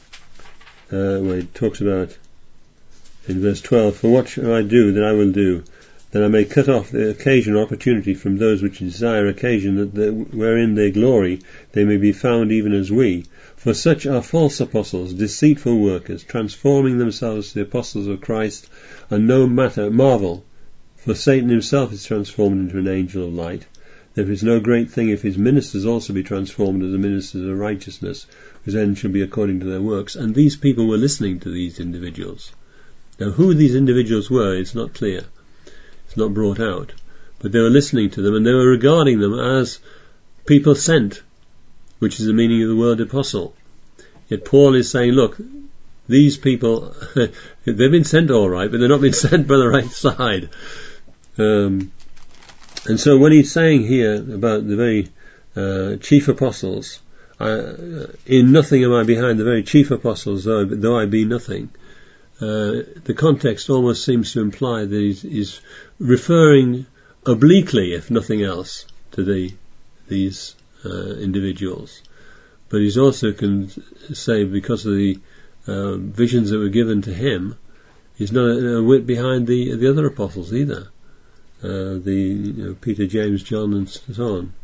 uh, well, it talks about in verse twelve, for what shall I do that I will do, that I may cut off the occasion or opportunity from those which desire occasion, that the, wherein they glory, they may be found even as we. For such are false apostles, deceitful workers, transforming themselves to the apostles of Christ, and no matter marvel, for Satan himself is transformed into an angel of light. There is no great thing if his ministers also be transformed into the ministers of righteousness, whose end shall be according to their works. And these people were listening to these individuals. Now who these individuals were, it's not clear. It's not brought out. But they were listening to them, and they were regarding them as people sent, which is the meaning of the word apostle. Yet Paul is saying, look, these people, they've been sent all right, but they're not been sent by the right side. Um, and so when he's saying here about the very uh, chief apostles, I, in nothing am I behind the very chief apostles, though, though I be nothing. Uh, the context almost seems to imply that he's, he's referring obliquely, if nothing else, to the these uh, individuals. But he's also can say, because of the uh, visions that were given to him, he's not a, a whit behind the the other apostles either. Uh, the you know, Peter, James, John, and so on.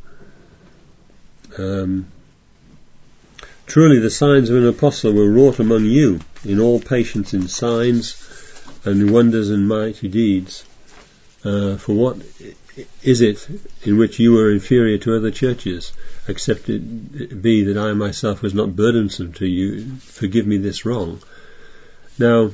Um, Truly the signs of an apostle were wrought among you, in all patience, in signs and wonders and mighty deeds. Uh, for what is it in which you were inferior to other churches, except it be that I myself was not burdensome to you? Forgive me this wrong. Now,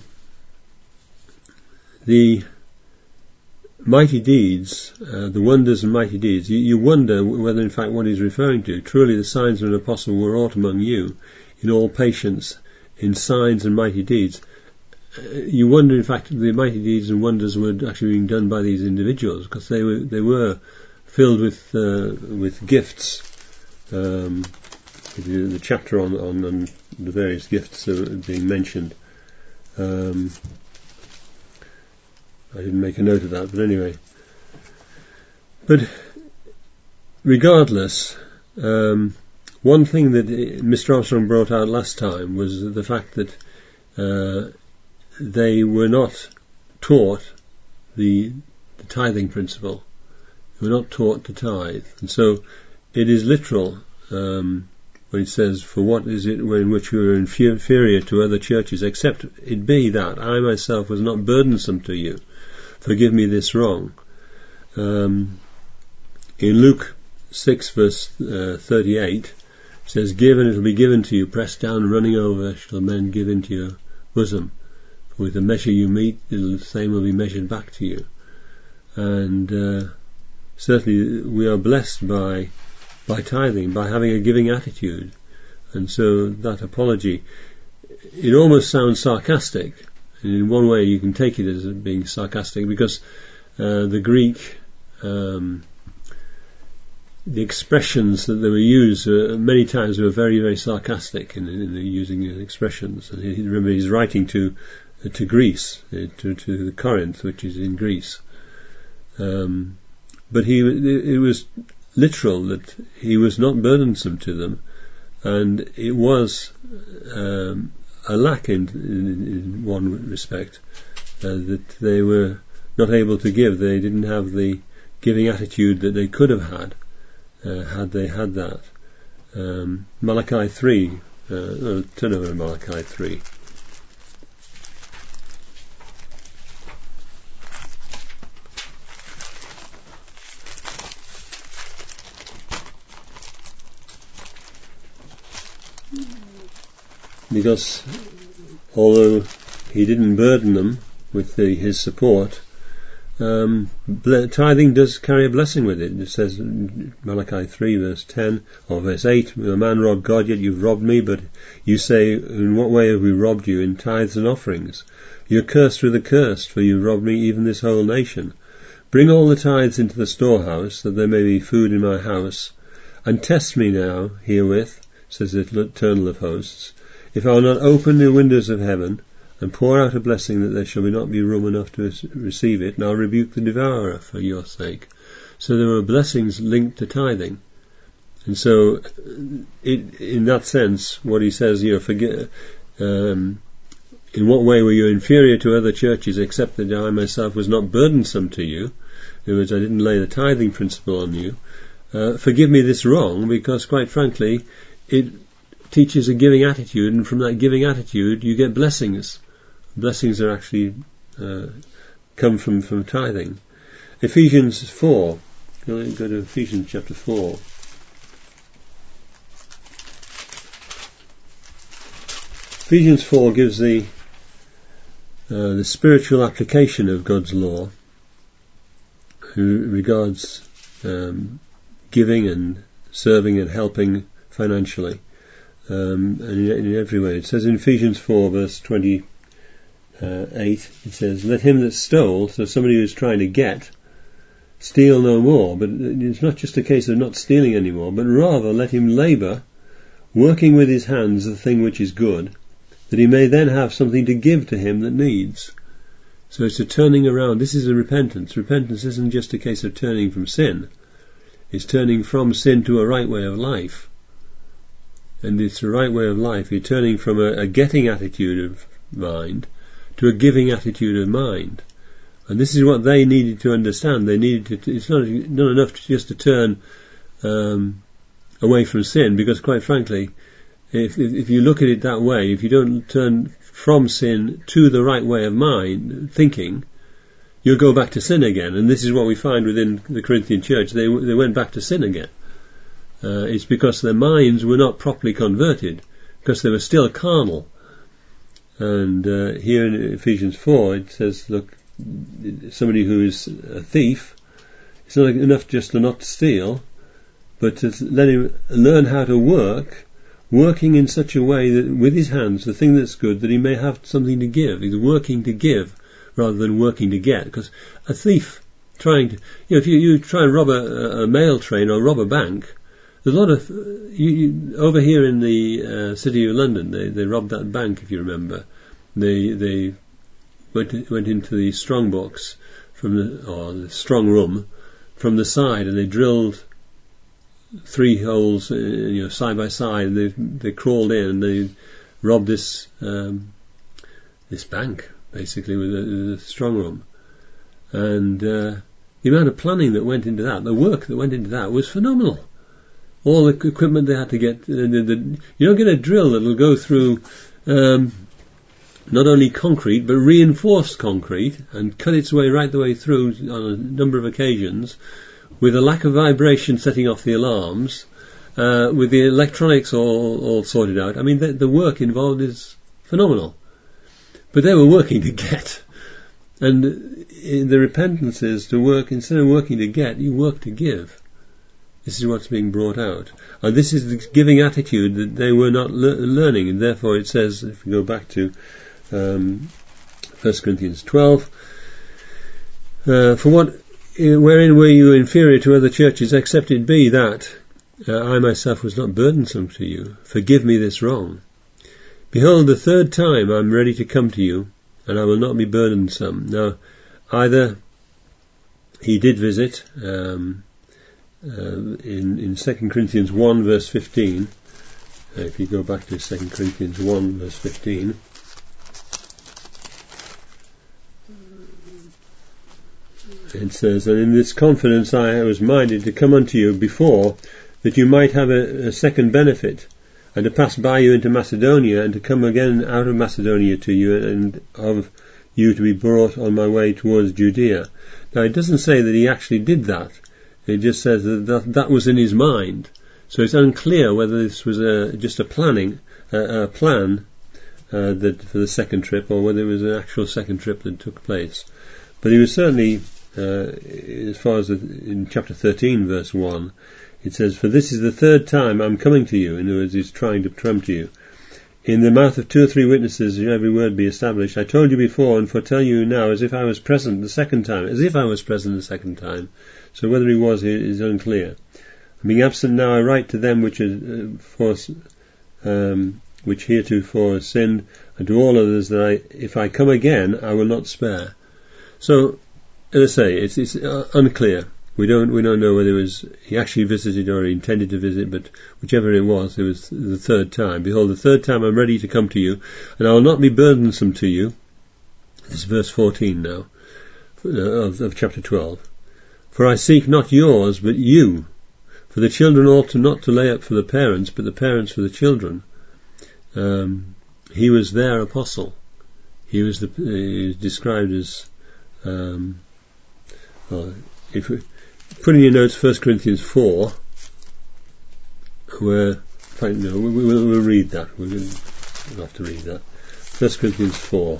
the mighty deeds, uh, the wonders and mighty deeds, you, you wonder whether in fact what he's referring to. Truly the signs of an apostle were wrought among you, in all patience, in signs and mighty deeds. Uh, you wonder in fact the mighty deeds and wonders were actually being done by these individuals, because they were they were filled with uh, with gifts. Um, the, the chapter on, on, on the various gifts that are being mentioned. Um, I didn't make a note of that, but anyway. But regardless, um, one thing that Mister Armstrong brought out last time was the fact that uh, they were not taught the, the tithing principle. They were not taught to tithe. And so it is literal um, when it says, for what is it in which we are inferior to other churches, except it be that I myself was not burdensome to you. Forgive me this wrong. Um, in Luke six verse uh, thirty-eight, it says, give and it will be given to you, pressed down and running over shall men give into your bosom. For with the measure you meet, the same will be measured back to you. And uh, certainly we are blessed by by tithing, by having a giving attitude. And so that apology, it almost sounds sarcastic. And in one way you can take it as being sarcastic, because uh, the Greek um, the expressions that they were used uh, many times were very, very sarcastic in, in the using the expressions. And he, remember, he's writing to uh, to Greece, uh, to to Corinth, which is in Greece. Um, but he, it was literal that he was not burdensome to them, and it was um, a lack in, in, in one respect uh, that they were not able to give. They didn't have the giving attitude that they could have had uh, had they had that. Um, Malachi three, uh, oh, turn over to Malachi three. Because although he didn't burden them with the, his support, um, ble- tithing does carry a blessing with it. It says in Malachi three verse ten or verse eight, "A man robbed God, yet you've robbed me, but you say, in what way have we robbed you? In tithes and offerings. You're cursed with a curse, for you've robbed me, even this whole nation. Bring all the tithes into the storehouse, that there may be food in my house, and test me now herewith, says the Eternal of hosts, if I will not open the windows of heaven and pour out a blessing that there shall not be room enough to receive it, and I'll rebuke the devourer for your sake." So there were blessings linked to tithing. And so it, in that sense, what he says here, forget, um, in what way were you inferior to other churches, except that I myself was not burdensome to you? In other words, I didn't lay the tithing principle on you. Uh, forgive me this wrong, because quite frankly, it teaches a giving attitude, and from that giving attitude you get blessings. Blessings are actually uh, come from, from tithing. Ephesians four. Go to Ephesians chapter four. Ephesians four gives the uh, the spiritual application of God's law, who regards um, giving and serving and helping financially. Um, and in, in every way. It says in Ephesians four verse twenty-eight, it says, "Let him that stole," so somebody who's trying to get, "steal no more." But it's not just a case of not stealing anymore, but rather let him labour, working with his hands the thing which is good, that he may then have something to give to him that needs. So it's a turning around. This is a repentance. Repentance isn't just a case of turning from sin. It's turning from sin to a right way of life. And it's the right way of life. You're turning from a, a getting attitude of mind to a giving attitude of mind. And this is what they needed to understand. They needed to, it's not, not enough to just to turn um, away from sin, because quite frankly, if, if, if you look at it that way, if you don't turn from sin to the right way of mind, thinking, you'll go back to sin again. And this is what we find within the Corinthian church. They, they went back to sin again. Uh, it's because their minds were not properly converted, because they were still carnal. And uh, here in Ephesians four it says, look, somebody who is a thief, it's not enough just to not steal, but to let him learn how to work, working in such a way that with his hands, the thing that's good, that he may have something to give. He's working to give rather than working to get. Because a thief trying to, you know, if you, you try and rob a, a mail train or rob a bank, there's a lot of, you, you, over here in the uh, city of London, they, they robbed that bank, if you remember. They they went, went into the strong box from the, or the strong room from the side, and they drilled three holes, uh, you know, side by side, and they they crawled in and they robbed this um, this bank basically with a, with a strong room. And uh, the amount of planning that went into that, the work that went into that, was phenomenal. All the equipment they had to get. Uh, the, the, you don't get a drill that'll go through um, not only concrete but reinforced concrete and cut its way right the way through on a number of occasions, with a lack of vibration setting off the alarms, uh, with the electronics all, all sorted out. I mean, the, the work involved is phenomenal. But they were working to get. And the repentance is to work, instead of working to get, you work to give. This is what's being brought out. And this is the giving attitude that they were not le- learning. And therefore it says, if we go back to um, First Corinthians twelve, uh, for what wherein were you inferior to other churches, except it be that uh, I myself was not burdensome to you? Forgive me this wrong. Behold, the third time I am ready to come to you, and I will not be burdensome. Now, either he did visit um, uh, in, in Second Corinthians one verse fifteen, uh, if you go back to Second Corinthians one verse fifteen, it says, and in this confidence I was minded to come unto you before, that you might have a, a second benefit, and to pass by you into Macedonia, and to come again out of Macedonia to you, and of you to be brought on my way towards Judea. Now it doesn't say that he actually did that. It just says that that, that was in his mind. So it's unclear whether this was a, just a planning, a, a plan uh, that for the second trip, or whether it was an actual second trip that took place. But he was certainly, uh, as far as the, in chapter thirteen, verse one, it says, for this is the third time I'm coming to you. In other words, he's trying to tempt you. In the mouth of two or three witnesses, every word be established. I told you before, and foretell you now, as if I was present the second time. As if I was present the second time. So whether he was is unclear. Being absent now, I write to them which are uh, for, um, which heretofore sinned, and to all others that I, if I come again, I will not spare. So, as I say, it's, it's uh, unclear. We don't we don't know whether it was he actually visited or he intended to visit, but whichever it was, it was the third time. Behold, the third time I'm ready to come to you, and I will not be burdensome to you. This is verse fourteen now, of, of chapter twelve. For I seek not yours, but you. For the children ought to not to lay up for the parents, but the parents for the children. Um, he was their apostle. He was, the, he was described as, um, well, if we, put in your notes First Corinthians four, where, fine, no, we, we'll, we'll read that. We'll, we'll have to read that. First Corinthians four.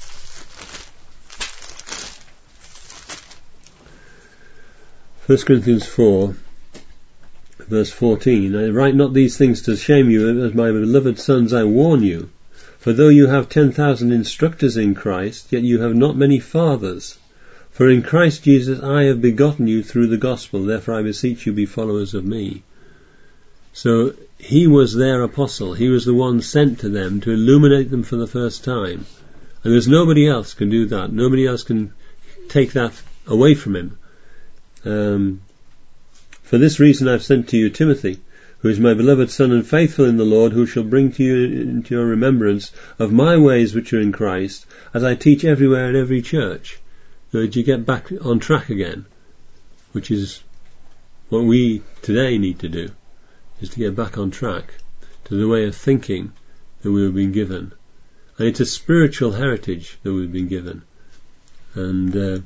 First Corinthians four, verse fourteen. I write not these things to shame you, as my beloved sons I warn you. For though you have ten thousand instructors in Christ, yet you have not many fathers. For in Christ Jesus I have begotten you through the gospel, therefore I beseech you be followers of me. So he was their apostle. He was the one sent to them to illuminate them for the first time. And there's nobody else can do that. Nobody else can take that away from him. Um, for this reason I've sent to you Timothy, who is my beloved son and faithful in the Lord, who shall bring to you into your remembrance of my ways which are in Christ, as I teach everywhere in every church. So that you get back on track again, which is what we today need to do, is to get back on track to the way of thinking that we have been given. And it's a spiritual heritage that we've been given. And uh,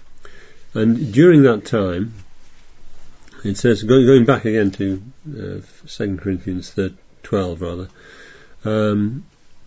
and during that time, it says, going back again to uh, Second Corinthians twelve, rather, um,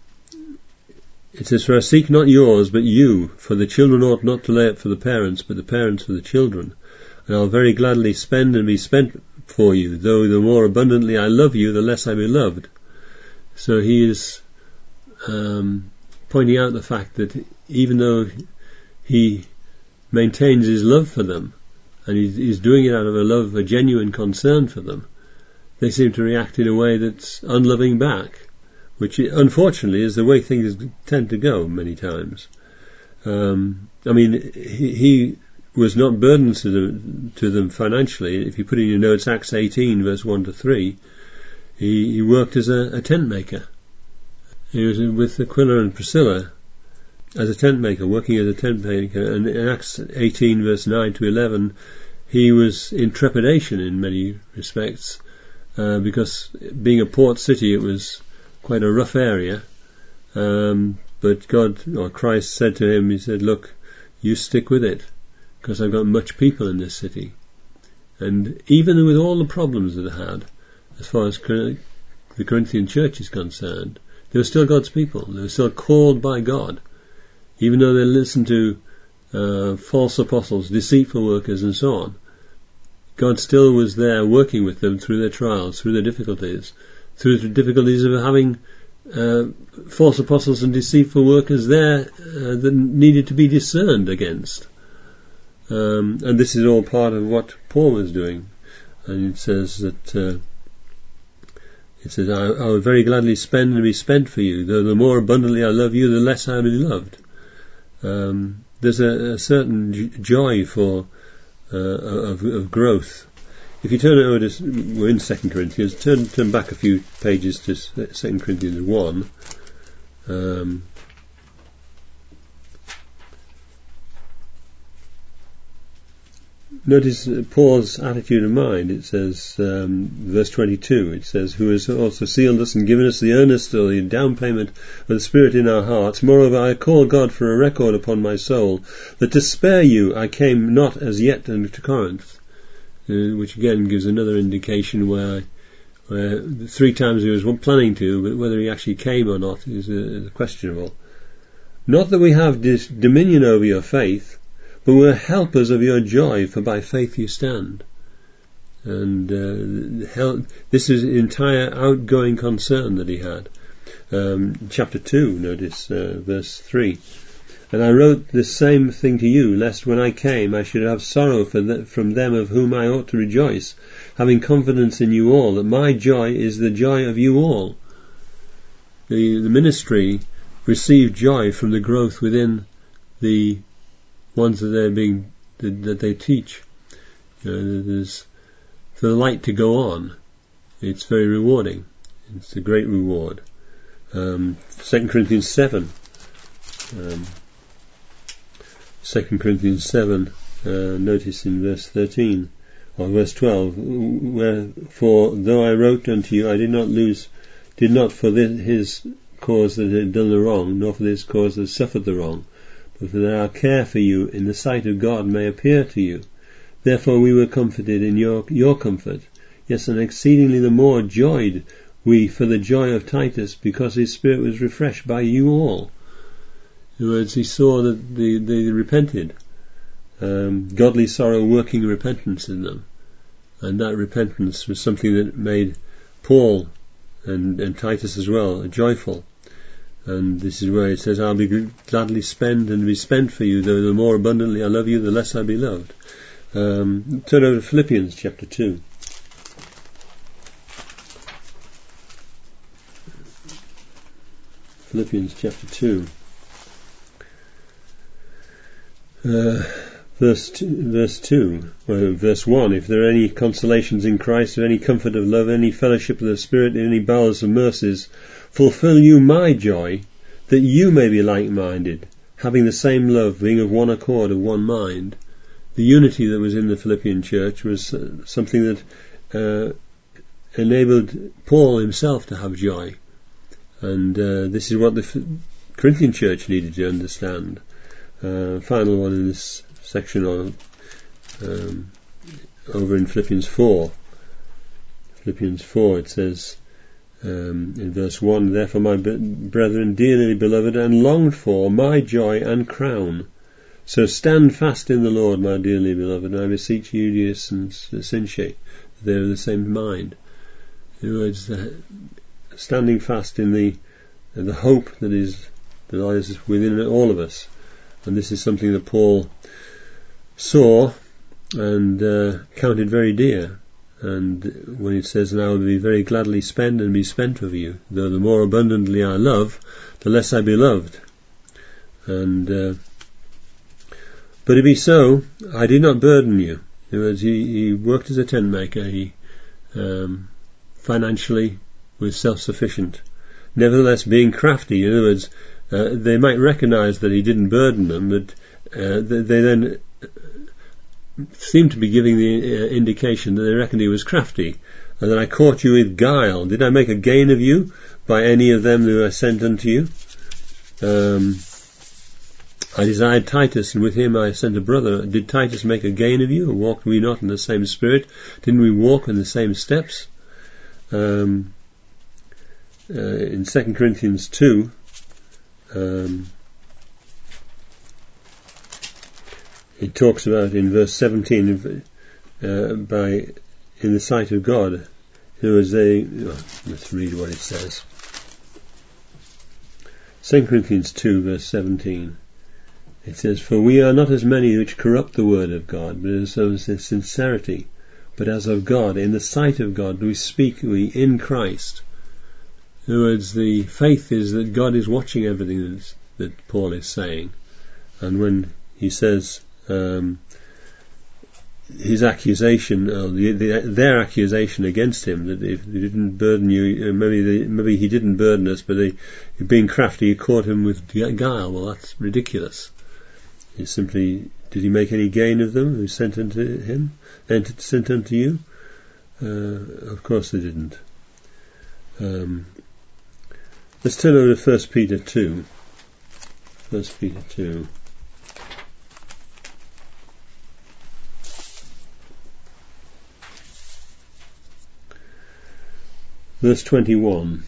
it says, for I seek not yours, but you, for the children ought not to lay up for the parents, but the parents for the children. And I'll very gladly spend and be spent for you, though the more abundantly I love you, the less I be loved. So he is um, pointing out the fact that even though he maintains his love for them, and he's, he's doing it out of a love, a genuine concern for them, they seem to react in a way that's unloving back, which unfortunately is the way things tend to go many times. Um, I mean, he, he was not burdened to them, to them financially. If you put in your notes Acts eighteen, verse one to three, he, he worked as a, a tent maker. He was with Aquila and Priscilla as a tent maker, working as a tent maker, and in Acts eighteen, verse nine to eleven, he was in trepidation in many respects, uh, because being a port city, it was quite a rough area, um, but God, or Christ said to him, he said, look, you stick with it, because I've got much people in this city. And even with all the problems that it had, as far as the Corinthian church is concerned, they were still God's people. They were still called by God, even though they listened to uh, false apostles, deceitful workers, and so on. God still was there working with them through their trials, through their difficulties, through the difficulties of having uh, false apostles and deceitful workers there uh, that needed to be discerned against. Um, and this is all part of what Paul was doing. And it says that, uh, it says, I, I would very gladly spend and be spent for you, though the more abundantly I love you, the less I will be loved. Um, there's a, a certain j- joy for, uh, of, of growth. If you turn over to, we're in Second Corinthians, turn, turn back a few pages to Second Corinthians one. Um, Notice Paul's attitude of mind. It says, um, verse twenty-two, it says, who has also sealed us and given us the earnest or the down payment of the Spirit in our hearts. Moreover, I call God for a record upon my soul, that to spare you I came not as yet unto Corinth. Uh, which again gives another indication where, where three times he was planning to, but whether he actually came or not is, uh, questionable. Not that we have this dominion over your faith, but we're helpers of your joy, for by faith you stand. And uh, help, this is the entire outgoing concern that he had. Um, chapter two, notice uh, verse three. And I wrote the same thing to you, lest when I came I should have sorrow for the, from them of whom I ought to rejoice, having confidence in you all, that my joy is the joy of you all. The, the ministry received joy from the growth within the ones that they're being that, that they teach. You know, there's for the light to go on. It's very rewarding. It's a great reward. Um, Second Corinthians seven. Um, Second Corinthians seven. Uh, notice in verse thirteen or verse twelve. Wherefore, though I wrote unto you, I did not lose, did not for this, his cause that had done the wrong, nor for this cause that suffered the wrong, but that our care for you in the sight of God may appear to you. Therefore we were comforted in your your comfort. Yes, and exceedingly the more joyed we for the joy of Titus, because his spirit was refreshed by you all. In other words, he saw that they, they repented. Um, godly sorrow working repentance in them. And that repentance was something that made Paul and, and Titus as well joyful. And this is where it says, I'll be gladly spend and be spent for you, though the more abundantly I love you, the less I be loved. Um, turn over to Philippians chapter two. Philippians chapter two. Uh, verse two, verse two, well, verse one, if there are any consolations in Christ, or any comfort of love, any fellowship of the Spirit, any bowels of mercies, fulfill you my joy, that you may be like-minded, having the same love, being of one accord, of one mind. The unity that was in the Philippian church was uh, something that uh, enabled Paul himself to have joy. And uh, this is what the F- Corinthian church needed to understand. Uh, final one in this section on, um, over in Philippians four. Philippians four, it says, Um, in verse one, therefore my brethren, dearly beloved and longed for, my joy and crown. So stand fast in the Lord, my dearly beloved, and I beseech you, Euodias and Syntyche, they are of the same mind. In other words, uh, standing fast in the uh, the hope that is that lies within all of us. And this is something that Paul saw and uh, counted very dear. And when it says, and I will be very gladly spend and be spent of you, though the more abundantly I love, the less I be loved. And uh, but it be so, I did not burden you. In other words, he, he worked as a tent maker. He um, financially was self-sufficient. Nevertheless, being crafty, in other words, uh, they might recognize that he didn't burden them, but uh, they, they then seemed to be giving the uh, indication that they reckoned he was crafty, and that I caught you with guile. Did I make a gain of you by any of them who I sent unto you? Um, I desired Titus, and with him I sent a brother. Did Titus make a gain of you? Or walked we not in the same spirit? Didn't we walk in the same steps? Um, uh, in Second Corinthians two, um, it talks about in verse seventeen, uh, by in the sight of God. In other words, they. Oh, let's read what it says. Second Corinthians two, verse seventeen. It says, "For we are not as many which corrupt the word of God, but as of sincerity, but as of God, in the sight of God, we speak we in Christ." In other words, the faith is that God is watching everything that Paul is saying. And when he says um, his accusation, or the, the, their accusation against him, that if he didn't burden you, maybe they, maybe he didn't burden us, but he, being crafty, he caught him with guile. Well, that's ridiculous. He simply, did he make any gain of them who sent unto him, and sent unto you? Uh, of course they didn't. Um, let's turn over to First Peter two. First Peter two. Verse twenty-one.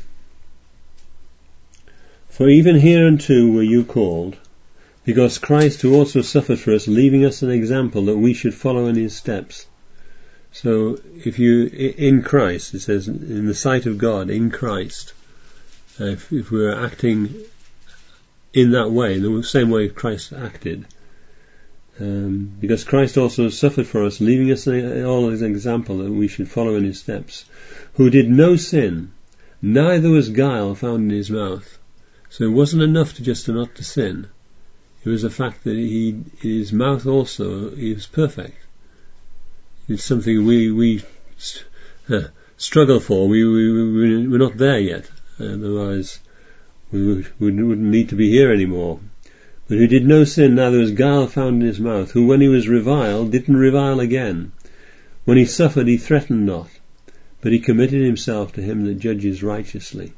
"For even hereunto were you called, because Christ who also suffered for us, leaving us an example that we should follow in his steps." So, if you, in Christ, it says, in the sight of God, in Christ, uh, if, if we were acting in that way, the same way Christ acted, um, because Christ also suffered for us, leaving us all as an example that we should follow in his steps, who did no sin, neither was guile found in his mouth. So it wasn't enough to just to not to sin. It was the fact that he, his mouth also, he was perfect. It's something we we uh, struggle for. We, we, we're not there yet. Otherwise, we would, wouldn't need to be here anymore. But who did no sin, neither was guile found in his mouth, who when he was reviled, didn't revile again. When he suffered, he threatened not, but he committed himself to him that judges righteously.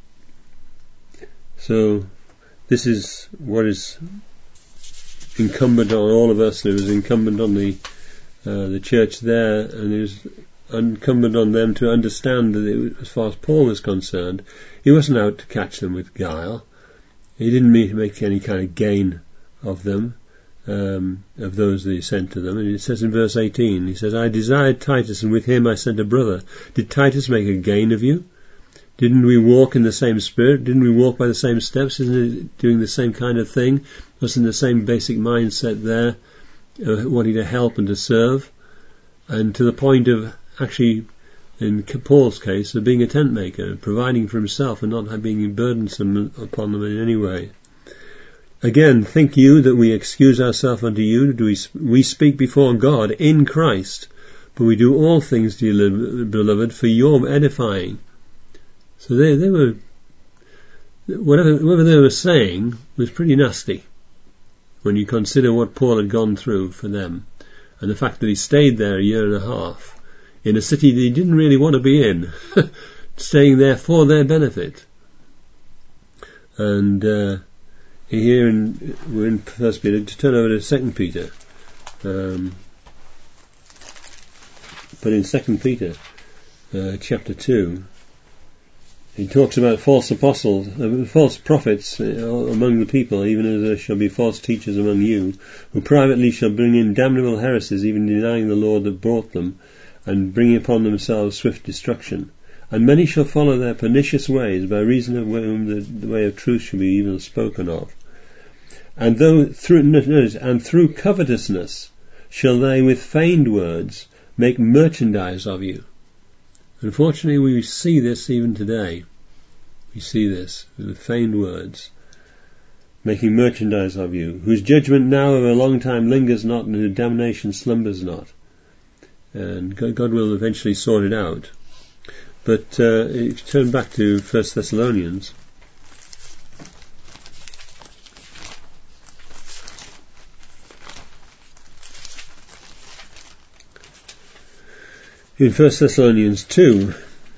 So, this is what is incumbent on all of us. It was incumbent on the uh, the church there, and it was incumbent on them to understand that it, as far as Paul was concerned, he wasn't out to catch them with guile. He didn't mean to make any kind of gain of them, um, of those that he sent to them. And it says in verse eighteen, he says, "I desired Titus, and with him I sent a brother. Did Titus make a gain of you? Didn't we walk in the same spirit? Didn't we walk by the same steps? Isn't it doing the same kind of thing? Wasn't the same basic mindset there, uh, wanting to help and to serve? And to the point of actually, in Paul's case, of being a tent maker, providing for himself and not being burdensome upon them in any way. Again, think you that we excuse ourselves unto you? Do we, we speak before God in Christ, but we do all things, dear beloved, for your edifying." So they, they were, whatever, whatever they were saying was pretty nasty when you consider what Paul had gone through for them, and the fact that he stayed there a year and a half in a city that he didn't really want to be in, staying there for their benefit. And uh, here in, we're in First Peter, to turn over to Second Peter. Um, but in Second Peter, uh, chapter two, he talks about false apostles, uh, false prophets uh, among the people, even as there shall be false teachers among you, who privately shall bring in damnable heresies, even denying the Lord that brought them, and bring upon themselves swift destruction. And many shall follow their pernicious ways, by reason of whom the, the way of truth shall be evil spoken of. And though through notice, and through covetousness shall they with feigned words make merchandise of you. Unfortunately, we see this even today. We see this with feigned words, making merchandise of you, whose judgment now of a long time lingers not, and whose damnation slumbers not. And God, God will eventually sort it out. But uh, if you turn back to First Thessalonians, in First Thessalonians two,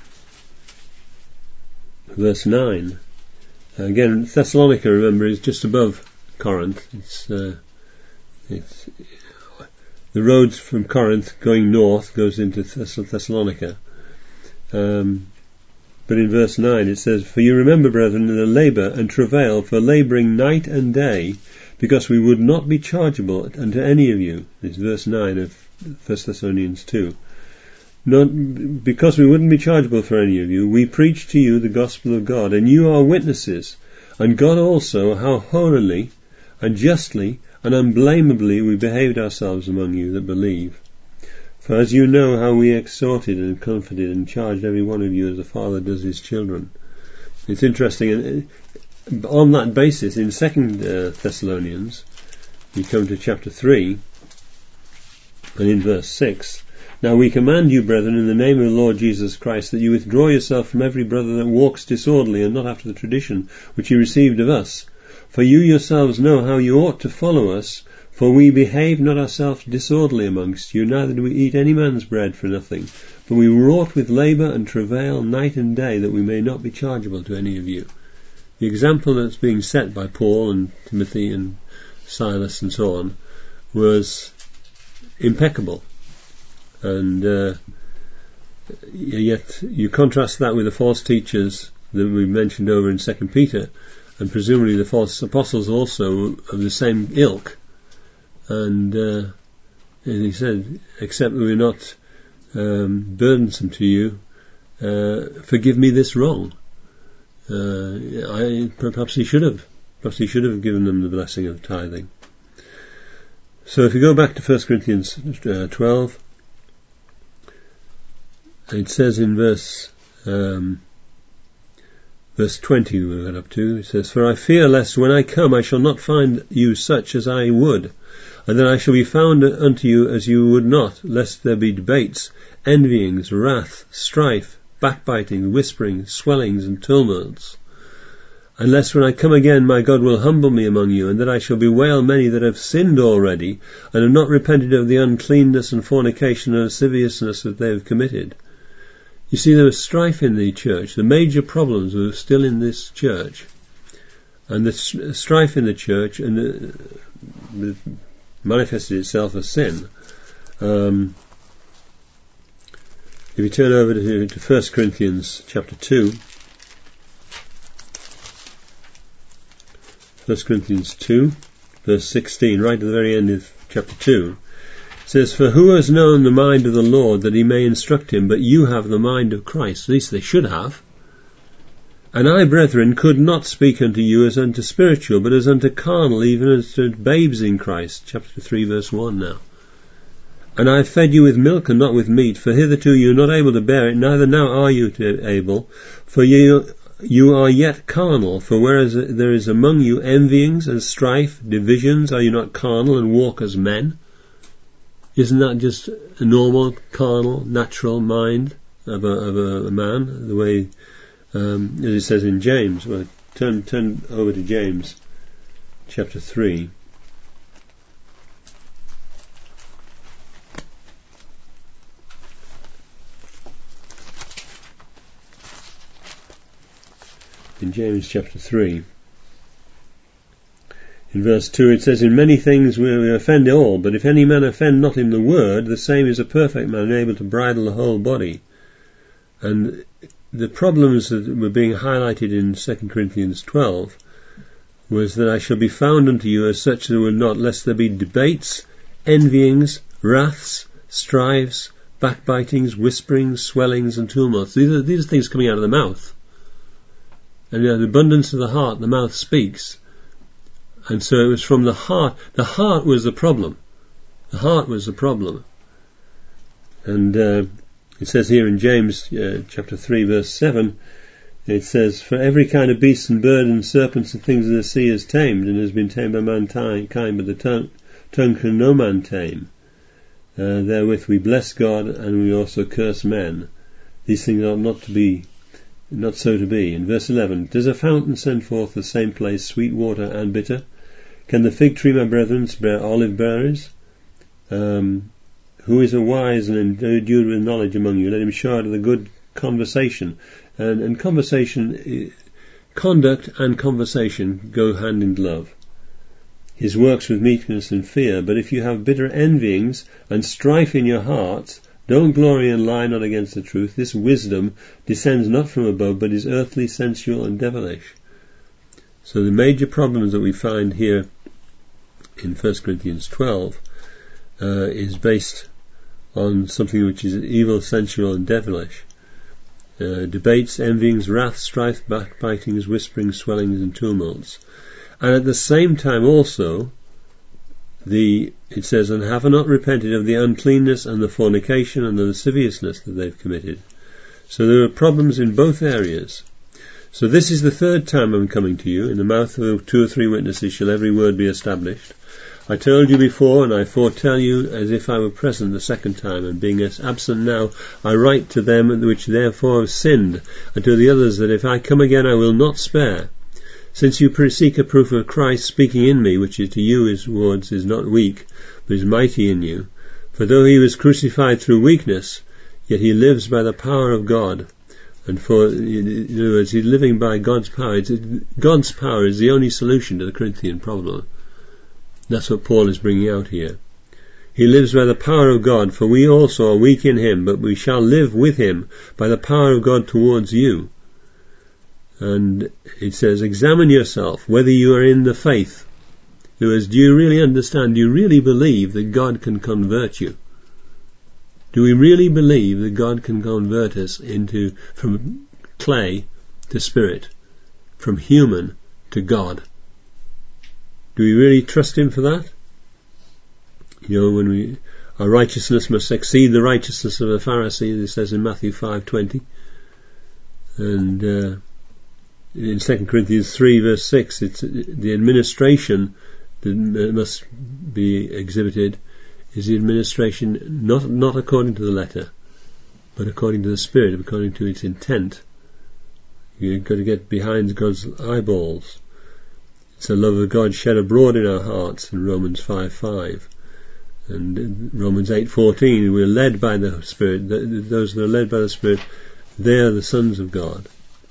verse nine, again, Thessalonica, remember, is just above Corinth. It's, uh, it's the road from Corinth going north goes into Thess- Thessalonica. Um, but in verse nine it says, "For you remember, brethren, the labour and travail for labouring night and day, because we would not be chargeable unto any of you." It's verse nine of First Thessalonians two. "Not because we wouldn't be chargeable for any of you, we preach to you the gospel of God, and you are witnesses, and God also, how holily and justly and unblameably we behaved ourselves among you that believe. For as you know how we exhorted and comforted and charged every one of you as a father does his children. It's interesting, and on that basis, in Second uh, Thessalonians, you come to chapter three, and in verse six, Now we command you, brethren, in the name of the Lord Jesus Christ, that you withdraw yourself from every brother that walks disorderly, and not after the tradition which you received of us. For you yourselves know how you ought to follow us, for we behave not ourselves disorderly amongst you, neither do we eat any man's bread for nothing, but we wrought with labour and travail night and day, that we may not be chargeable to any of you. The example that's being set by Paul and Timothy and Silas and so on was impeccable. And uh, yet you contrast that with the false teachers that we mentioned over in Second Peter, and presumably the false apostles also of the same ilk. And, uh, and he said, except that we're not um, burdensome to you, uh, forgive me this wrong. Uh, I, perhaps he should have. Perhaps he should have given them the blessing of tithing. So if you go back to First Corinthians uh, twelve, it says in verse um, verse twenty we went up to, it says, For I fear lest when I come I shall not find you such as I would, and that I shall be found unto you as you would not, lest there be debates, envyings, wrath, strife, backbiting, whisperings, swellings, and tumults. Unless when I come again my God will humble me among you, and that I shall bewail many that have sinned already, and have not repented of the uncleanness and fornication and lasciviousness that they have committed. You see, there was strife in the church. The major problems were still in this church. And the strife in the church and the, the manifested itself as sin. Um, if you turn over to, to First Corinthians chapter two, First Corinthians two, verse sixteen, right at the very end of chapter two, it says, For who has known the mind of the Lord that he may instruct him, but you have the mind of Christ? At least they should have. And I, brethren, could not speak unto you as unto spiritual, but as unto carnal, even as to babes in Christ. Chapter three, verse one now. And I have fed you with milk and not with meat, for hitherto you are not able to bear it, neither now are you to able, for you, you are yet carnal. For whereas there is among you envyings and strife, divisions, are you not carnal and walk as men? Isn't that just a normal, carnal, natural mind of a, of a, a man, the way... Um, as it says in James, well, turn turn over to James, chapter three. In James chapter three, in verse two, it says, In many things we, we offend all, but if any man offend not in the word, the same is a perfect man, able to bridle the whole body. And the problems that were being highlighted in Second Corinthians twelve was that I shall be found unto you as such that will not, lest there be debates, envyings, wraths, strifes, backbitings, whisperings, swellings, and tumults. These are, these are things coming out of the mouth. And you know, the abundance of the heart, the mouth speaks. And so it was from the heart. The heart was the problem. The heart was the problem. And uh, it says here in James uh, chapter three verse seven, it says, For every kind of beast and bird and serpents and things of the sea is tamed, and has been tamed by mankind, but the tongue, tongue can no man tame. Uh, therewith we bless God, and we also curse men. These things are not to be, not so to be. In verse eleven, Does a fountain send forth the same place sweet water and bitter? Can the fig tree, my brethren, bear olive berries? Um, Who is a wise and endued with knowledge among you? Let him show out of the good conversation. And, and conversation, conduct and conversation go hand in glove. His works with meekness and fear. But if you have bitter envyings and strife in your hearts, don't glory and lie not against the truth. This wisdom descends not from above, but is earthly, sensual, and devilish. So the major problems that we find here in First Corinthians twelve uh, is based on something which is evil, sensual, and devilish. Uh, debates, envyings, wrath, strife, backbitings, whisperings, swellings, and tumults. And at the same time also, the it says, and have not repented of the uncleanness and the fornication and the lasciviousness that they've committed. So there are problems in both areas. So this is the third time I'm coming to you. In the mouth of two or three witnesses shall every word be established. I told you before, and I foretell you as if I were present the second time, and being absent now, I write to them which therefore have sinned, and to the others that if I come again I will not spare. Since you seek a proof of Christ speaking in me, which is to you his words is not weak, but is mighty in you. For though he was crucified through weakness, yet he lives by the power of God. And for, in other words, he's living by God's power. It's, God's power is the only solution to the Corinthian problem. That's what Paul is bringing out here. He lives by the power of God, for we also are weak in him, but we shall live with him by the power of God towards you. And it says, examine yourself whether you are in the faith. In other words, do you really understand, do you really believe that God can convert you? Do we really believe that God can convert us into from clay to spirit, from human to God? Do we really trust him for that? You know, when we our righteousness must exceed the righteousness of the Pharisee, it says in Matthew five twenty, and uh, in Second Corinthians three verse six, it's the administration that must be exhibited is the administration not not according to the letter, but according to the Spirit, according to its intent. You've got to get behind God's eyeballs. It's the love of God shed abroad in our hearts in Romans five five. And in Romans eight fourteen, we're led by the Spirit. Those that are led by the Spirit, they are the sons of God.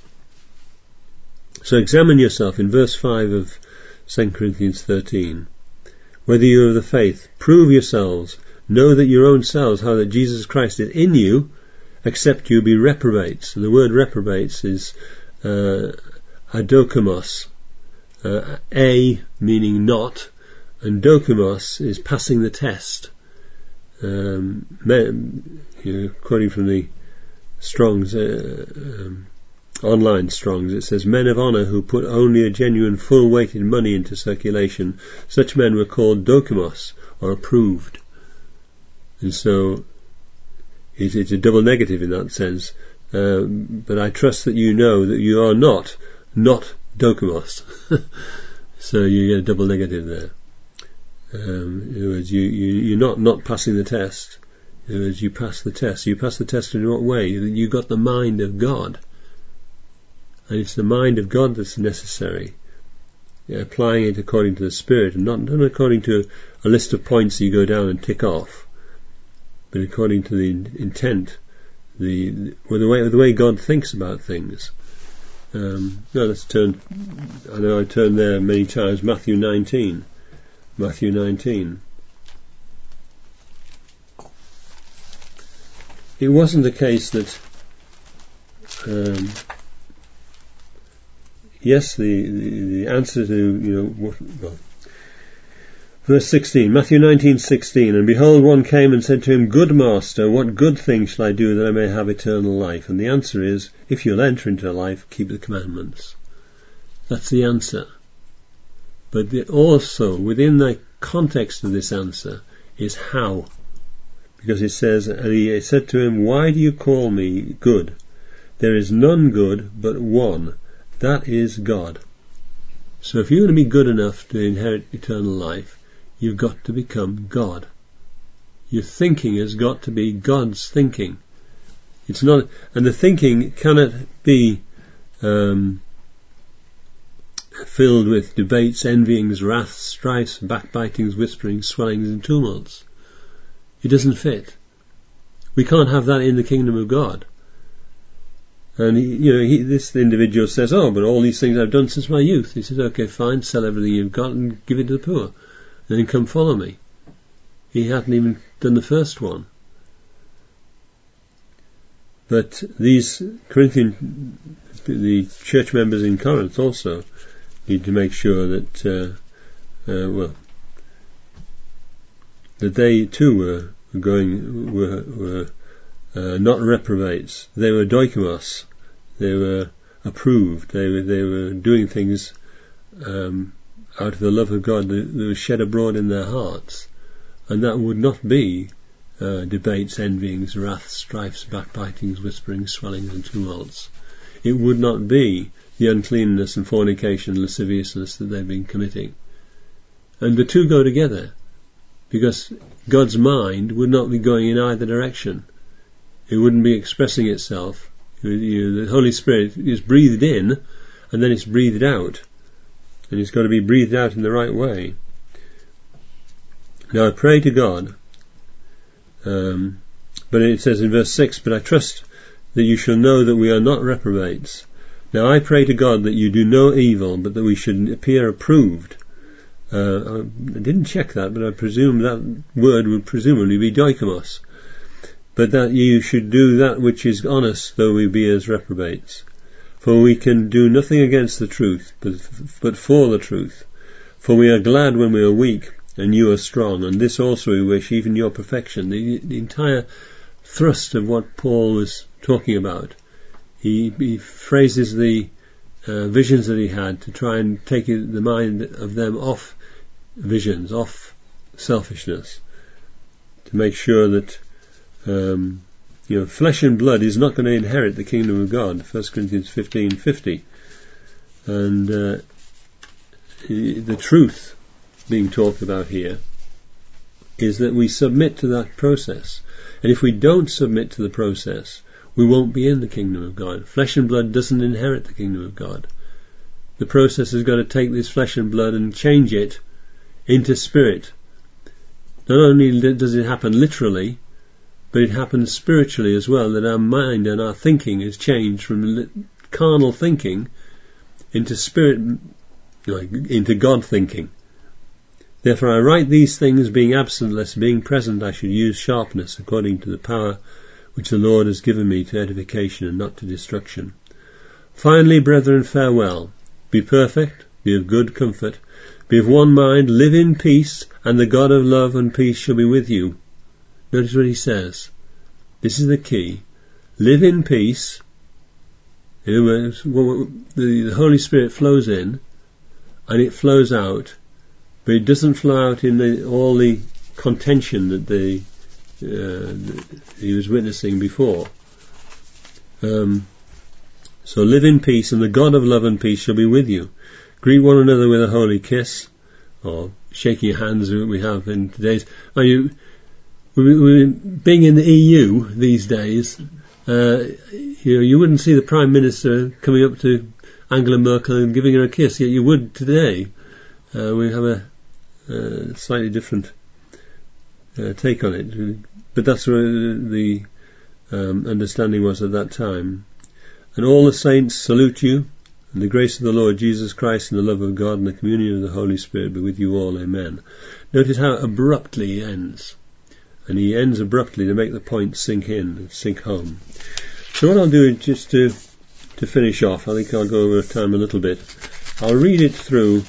So examine yourself in verse five of Second Corinthians thirteen. Whether you are of the faith, prove yourselves, know that your own selves, how that Jesus Christ is in you, except you be reprobates. And the word reprobates is uh, adokimos. Uh, a meaning not, and dokimos is passing the test. Um, you know, quoting from the Strong's uh, um, online Strong's, it says, men of honour who put only a genuine full-weighted money into circulation, such men were called dokimos, or approved. And so it's, it's a double negative in that sense. Um, but I trust that you know that you are not not dokimos. So you get a double negative there. Um, in other words, you, you, you're not not passing the test. In other words, you pass the test. You pass the test in what way? You got the mind of God. And it's the mind of God that's necessary. Yeah, applying it according to the Spirit, and not, not according to a list of points you go down and tick off, but according to the intent, the well, the way the way God thinks about things. Um, now let's turn. I know I turned there many times. Matthew nineteen. Matthew nineteen. It wasn't the case that. Um, yes, the, the the answer to you know what. Well, Verse sixteen, Matthew nineteen sixteen, and behold, one came and said to him, Good Master, what good thing shall I do that I may have eternal life? And the answer is, if you'll enter into life, keep the commandments. That's the answer. But the, also, within the context of this answer, is how. Because it says, and he said to him, Why do you call me good? There is none good but one, that is God. So if you're going to be good enough to inherit eternal life, you've got to become God. Your thinking has got to be God's thinking. It's not, and the thinking cannot be um, filled with debates, envyings, wraths, strifes, backbitings, whisperings, swellings, and tumults. It doesn't fit. We can't have that in the kingdom of God. And he, you know, he, this individual says, "Oh, but all these things I've done since my youth." He says, "Okay, fine, sell everything you've got and give it to the poor. Then come follow me." He hadn't even done the first one. But these Corinthian, the church members in Corinth also need to make sure that, uh, uh, well, that they too were going, were, were uh, not reprobates. They were doikimos. They were approved. They were, they were doing things um, out of the love of God that was shed abroad in their hearts, and that would not be uh, debates, envyings, wraths, strifes, backbitings, whisperings, swellings, and tumults. It would not be the uncleanness and fornication and lasciviousness that they've been committing. And the two go together, because God's mind would not be going in either direction. It wouldn't be expressing itself. You, you, the Holy Spirit is breathed in, and then it's breathed out. And it's got to be breathed out in the right way. Now I pray to God, um, but it says in verse six, but I trust that you shall know that we are not reprobates. Now I pray to God that you do no evil, but that we should appear approved. Uh, I didn't check that, but I presume that word would presumably be doikos. But that you should do that which is honest, though we be as reprobates. For we can do nothing against the truth, but, but for the truth. For we are glad when we are weak, and you are strong, and this also we wish, even your perfection. The, the entire thrust of what Paul was talking about. He, he phrases the uh, visions that he had to try and take the mind of them off visions, off selfishness, to make sure that um, you know, flesh and blood is not going to inherit the kingdom of God. First Corinthians fifteen fifty, and uh, the truth being talked about here is that we submit to that process, and if we don't submit to the process, we won't be in the kingdom of God. Flesh and blood doesn't inherit the kingdom of God. The process has got to take this flesh and blood and change it into spirit. Not only does it happen literally, but it happens spiritually as well, that our mind and our thinking is changed from carnal thinking into spirit, into God thinking. Therefore I write these things, being absent, lest being present I should use sharpness according to the power which the Lord has given me to edification and not to destruction. Finally, brethren, farewell. Be perfect, be of good comfort, be of one mind, live in peace, and the God of love and peace shall be with you. Notice what he says. This is the key. Live in peace. In other words, the, the Holy Spirit flows in, and it flows out, but it doesn't flow out in the, all the contention that the Uh, he was witnessing before. Um, so live in peace, and the God of love and peace shall be with you. Greet one another with a holy kiss, or shaking hands we have in today's. Are you, we, we, being in the E U these days, uh, you know, you wouldn't see the Prime Minister coming up to Angela Merkel and giving her a kiss, yet you would today. Uh, we have a, a slightly different uh, take on it. But that's where the um, understanding was at that time. And all the saints salute you, and the grace of the Lord Jesus Christ and the love of God and the communion of the Holy Spirit be with you all. Amen. Notice how abruptly he ends. And he ends abruptly to make the point sink in, sink home. So what I'll do is just to, to finish off, I think I'll go over time a little bit. I'll read it through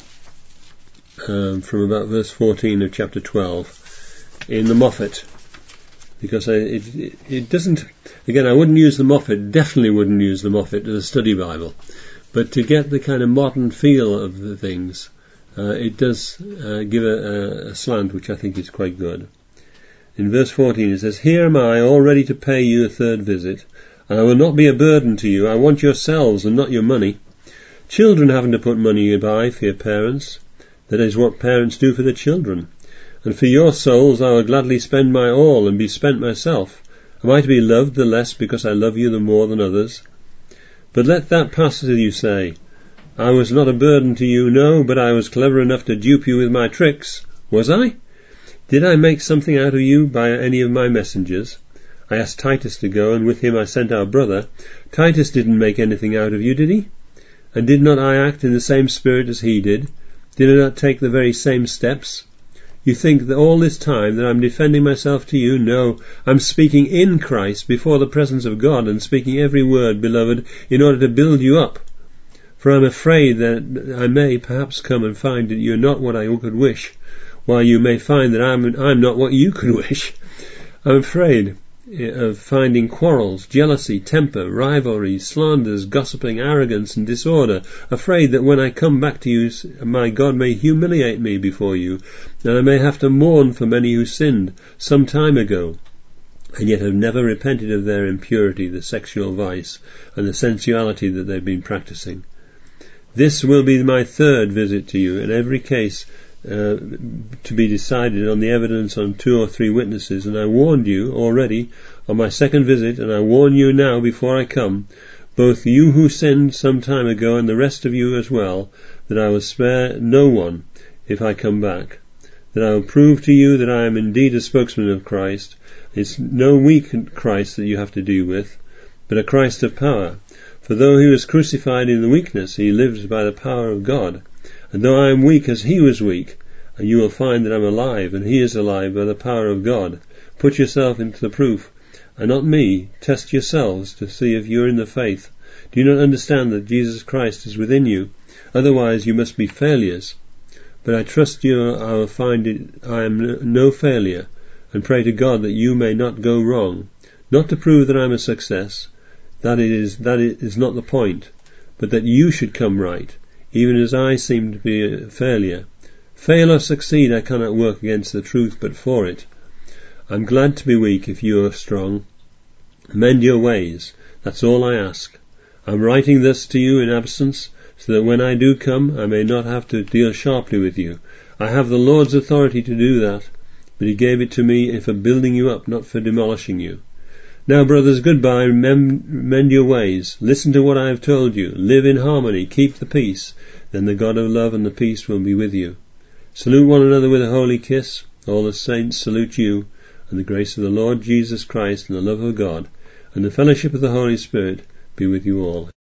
um, from about verse fourteen of chapter twelve in the Moffat. Because I, it, it doesn't, again, I wouldn't use the Moffat, definitely wouldn't use the Moffat as a study Bible. But to get the kind of modern feel of the things, uh, it does uh, give a, a slant which I think is quite good. In verse fourteen it says, here am I, all ready to pay you a third visit, and I will not be a burden to you. I want yourselves and not your money. Children having to put money by for your parents, that is what parents do for their children. And for your souls I will gladly spend my all and be spent myself. Am I to be loved the less because I love you the more than others? But let that pass till you say, I was not a burden to you, no, but I was clever enough to dupe you with my tricks. Was I? Did I make something out of you by any of my messengers? I asked Titus to go, and with him I sent our brother. Titus didn't make anything out of you, did he? And did not I act in the same spirit as he did? Did I not take the very same steps? You think that all this time that I'm defending myself to you? No, I'm speaking in Christ before the presence of God, and speaking every word, beloved, in order to build you up. For I'm afraid that I may perhaps come and find that you're not what I could wish, while you may find that I'm, I'm not what you could wish. I'm afraid of finding quarrels, jealousy, temper, rivalry, slanders, gossiping, arrogance, and disorder, afraid that when I come back to you, my God may humiliate me before you, and I may have to mourn for many who sinned some time ago, and yet have never repented of their impurity, the sexual vice, and the sensuality that they've been practicing. This will be my third visit to you, in every case uh, to be decided on the evidence on two or three witnesses, and I warned you already on my second visit, and I warn you now before I come, both you who sinned some time ago and the rest of you as well, that I will spare no one if I come back, that I will prove to you that I am indeed a spokesman of Christ. It's no weak Christ that you have to deal with, but a Christ of power. For though he was crucified in the weakness, he lives by the power of God. And though I am weak as he was weak, and you will find that I am alive, and he is alive by the power of God. Put yourself into the proof, and not me. Test yourselves to see if you are in the faith. Do you not understand that Jesus Christ is within you? Otherwise you must be failures. But I trust you I will find it I am no failure, and pray to God that you may not go wrong. Not to prove that I am a success, that it is that it is not the point, but that you should come right, even as I seem to be a failure. Fail or succeed, I cannot work against the truth, but for it. I am glad to be weak if you are strong. Mend your ways, that's all I ask. I am writing this to you in absence, so that when I do come, I may not have to deal sharply with you. I have the Lord's authority to do that, but he gave it to me for building you up, not for demolishing you. Now, brothers, goodbye. Mem- mend your ways. Listen to what I have told you. Live in harmony. Keep the peace. Then the God of love and the peace will be with you. Salute one another with a holy kiss. All the saints salute you. And the grace of the Lord Jesus Christ and the love of God and the fellowship of the Holy Spirit be with you all.